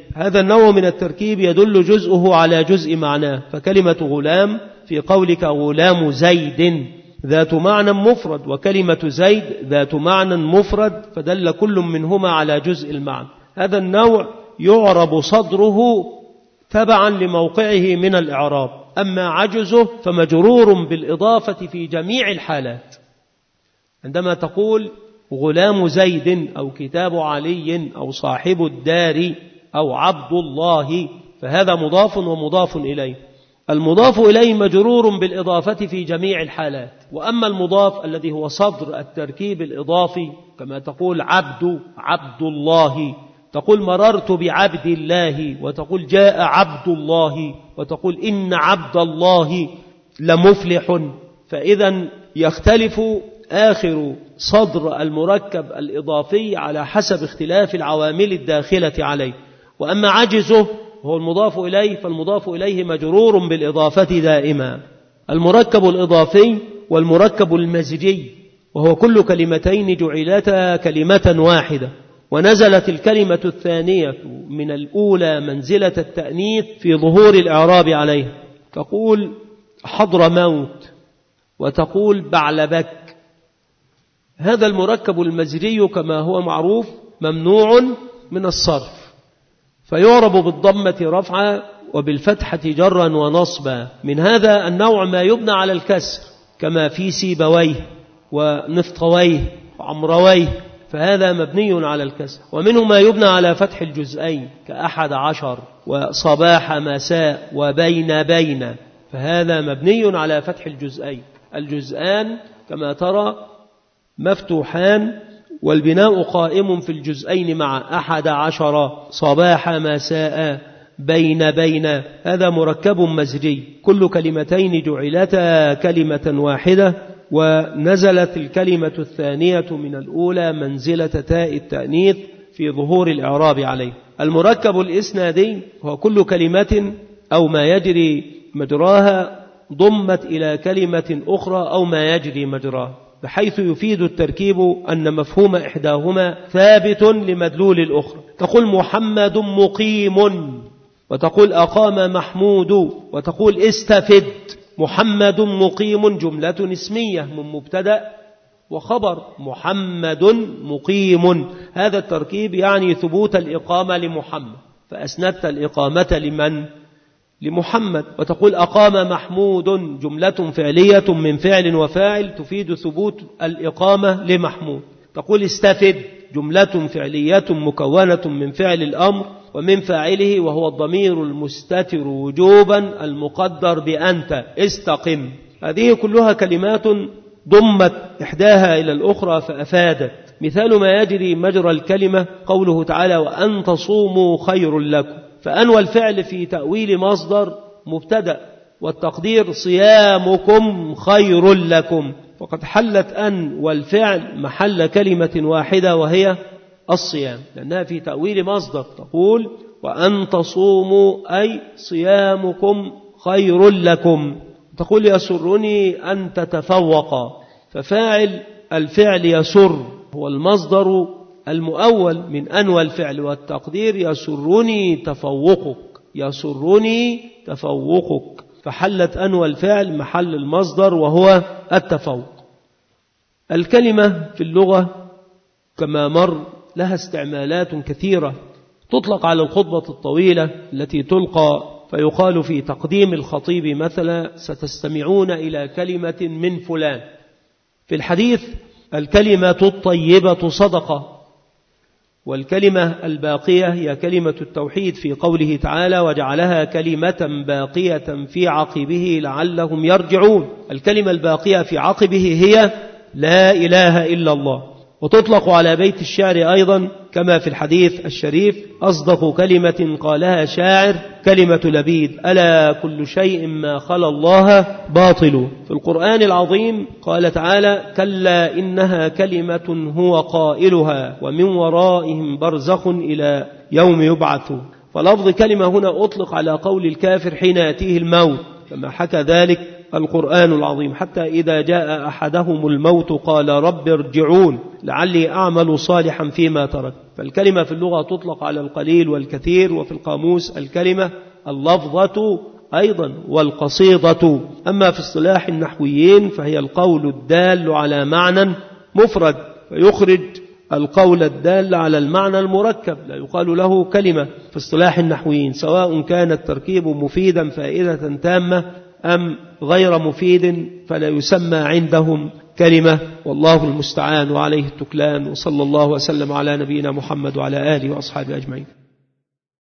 هذا النوع من التركيب يدل جزءه على جزء معناه، فكلمة غلام في قولك غلام زيد ذات معنى مفرد، وكلمة زيد ذات معنى مفرد، فدل كل منهما على جزء المعنى. هذا النوع يعرب صدره تبعا لموقعه من الإعراب، أما عجزه فمجرور بالإضافة في جميع الحالات. عندما تقول غلام زيد أو كتاب علي أو صاحب الدار أو عبد الله، فهذا مضاف ومضاف إليه. المضاف إليه مجرور بالإضافة في جميع الحالات. وأما المضاف الذي هو صدر التركيب الإضافي، كما تقول عبد عبد الله، تقول مررت بعبد الله، وتقول جاء عبد الله، وتقول إن عبد الله لمفلح. فإذا يختلف آخر صدر المركب الإضافي على حسب اختلاف العوامل الداخلة عليه. وأما عجزه هو المضاف إليه، فالمضاف إليه مجرور بالإضافة دائما. المركب الإضافي والمركب المزجي، وهو كل كلمتين جعلتا كلمة واحدة، ونزلت الكلمة الثانية من الأولى منزلة التأنيث في ظهور الإعراب عليها. تقول حضر موت، وتقول بعلبك. هذا المركب المزجي كما هو معروف ممنوع من الصرف، فيعرب بالضمة رفعا وبالفتحة جرا ونصبا. من هذا النوع ما يبنى على الكسر، كما في سيبويه ونفطويه وعمرويه، فهذا مبني على الكسر. ومنه ما يبنى على فتح الجزئين كأحد عشر وصباح مساء وبين بين، فهذا مبني على فتح الجزئين. الجزئان كما ترى مفتوحان، والبناء قائم في الجزئين مع أحد عشر صباح مساء بين بين. هذا مركب مزجي، كل كلمتين جعلتا كلمة واحدة، ونزلت الكلمة الثانية من الأولى منزلة تاء التأنيث في ظهور الإعراب عليه. المركب الإسنادي هو كل كلمة أو ما يجري مجراها ضمت إلى كلمة أخرى أو ما يجري مجراها، بحيث يفيد التركيب أن مفهوم إحداهما ثابت لمدلول الأخرى. تقول محمد مقيم، وتقول أقام محمود، وتقول استفد. محمد مقيم جملة اسمية من مبتدأ وخبر، محمد مقيم. هذا التركيب يعني ثبوت الإقامة لمحمد، فأسندت الإقامة لمن؟ لمحمد. وتقول أقام محمود جملة فعلية من فعل وفاعل تفيد ثبوت الإقامة لمحمود. تقول استفد جملة فعلية مكونة من فعل الأمر ومن فاعله وهو الضمير المستتر وجوبا المقدر بأنت استقم. هذه كلها كلمات ضمت إحداها إلى الأخرى فأفادت. مثال ما يجري مجرى الكلمة قوله تعالى وأن تصوموا خير لكم، فأنوى الفعل في تأويل مصدر مبتدأ، والتقدير صيامكم خير لكم، وقد حلت أن والفعل محل كلمة واحدة وهي الصيام، لأنها في تأويل مصدر. تقول وأن تصوموا أي صيامكم خير لكم. تقول يسرني أن تتفوق، ففاعل الفعل يسر هو المصدر المؤول من أنوى الفعل، والتقدير يسرني تفوقك، يسرني تفوقك، فحلت أنوى الفعل محل المصدر وهو التفوق. الكلمة في اللغة كما مر لها استعمالات كثيرة، تطلق على الخطبة الطويلة التي تلقى فيقال في تقديم الخطيب مثلا ستستمعون إلى كلمة من فلان. في الحديث الكلمة الطيبة صدقة، والكلمة الباقية هي كلمة التوحيد في قوله تعالى وجعلها كلمة باقية في عقبه لعلهم يرجعون. الكلمة الباقية في عقبه هي لا إله إلا الله. وتطلق على بيت الشعر أيضا كما في الحديث الشريف أصدق كلمة قالها شاعر كلمة لبيد ألا كل شيء ما خلا الله باطل. في القرآن العظيم قال تعالى كلا إنها كلمة هو قائلها ومن ورائهم برزخ إلى يوم يبعث. فلفظ كلمة هنا أطلق على قول الكافر حين يأتيه الموت، كما حكى ذلك القرآن العظيم، حتى إذا جاء أحدهم الموت قال رب ارجعون لعلي أعمل صالحا فيما ترك. فالكلمة في اللغة تطلق على القليل والكثير، وفي القاموس الكلمة اللفظة أيضا والقصيدة. أما في اصطلاح النحويين فهي القول الدال على معنى مفرد، فيخرج القول الدال على المعنى المركب، لا يقال له كلمة في اصطلاح النحويين، سواء كان التركيب مفيدا فائدة تامة أم غير مفيد فلا يسمى عندهم كلمة، والله المستعان وعليه التكلان. وصلى الله وسلم على نبينا محمد وعلى آله وأصحابه أجمعين.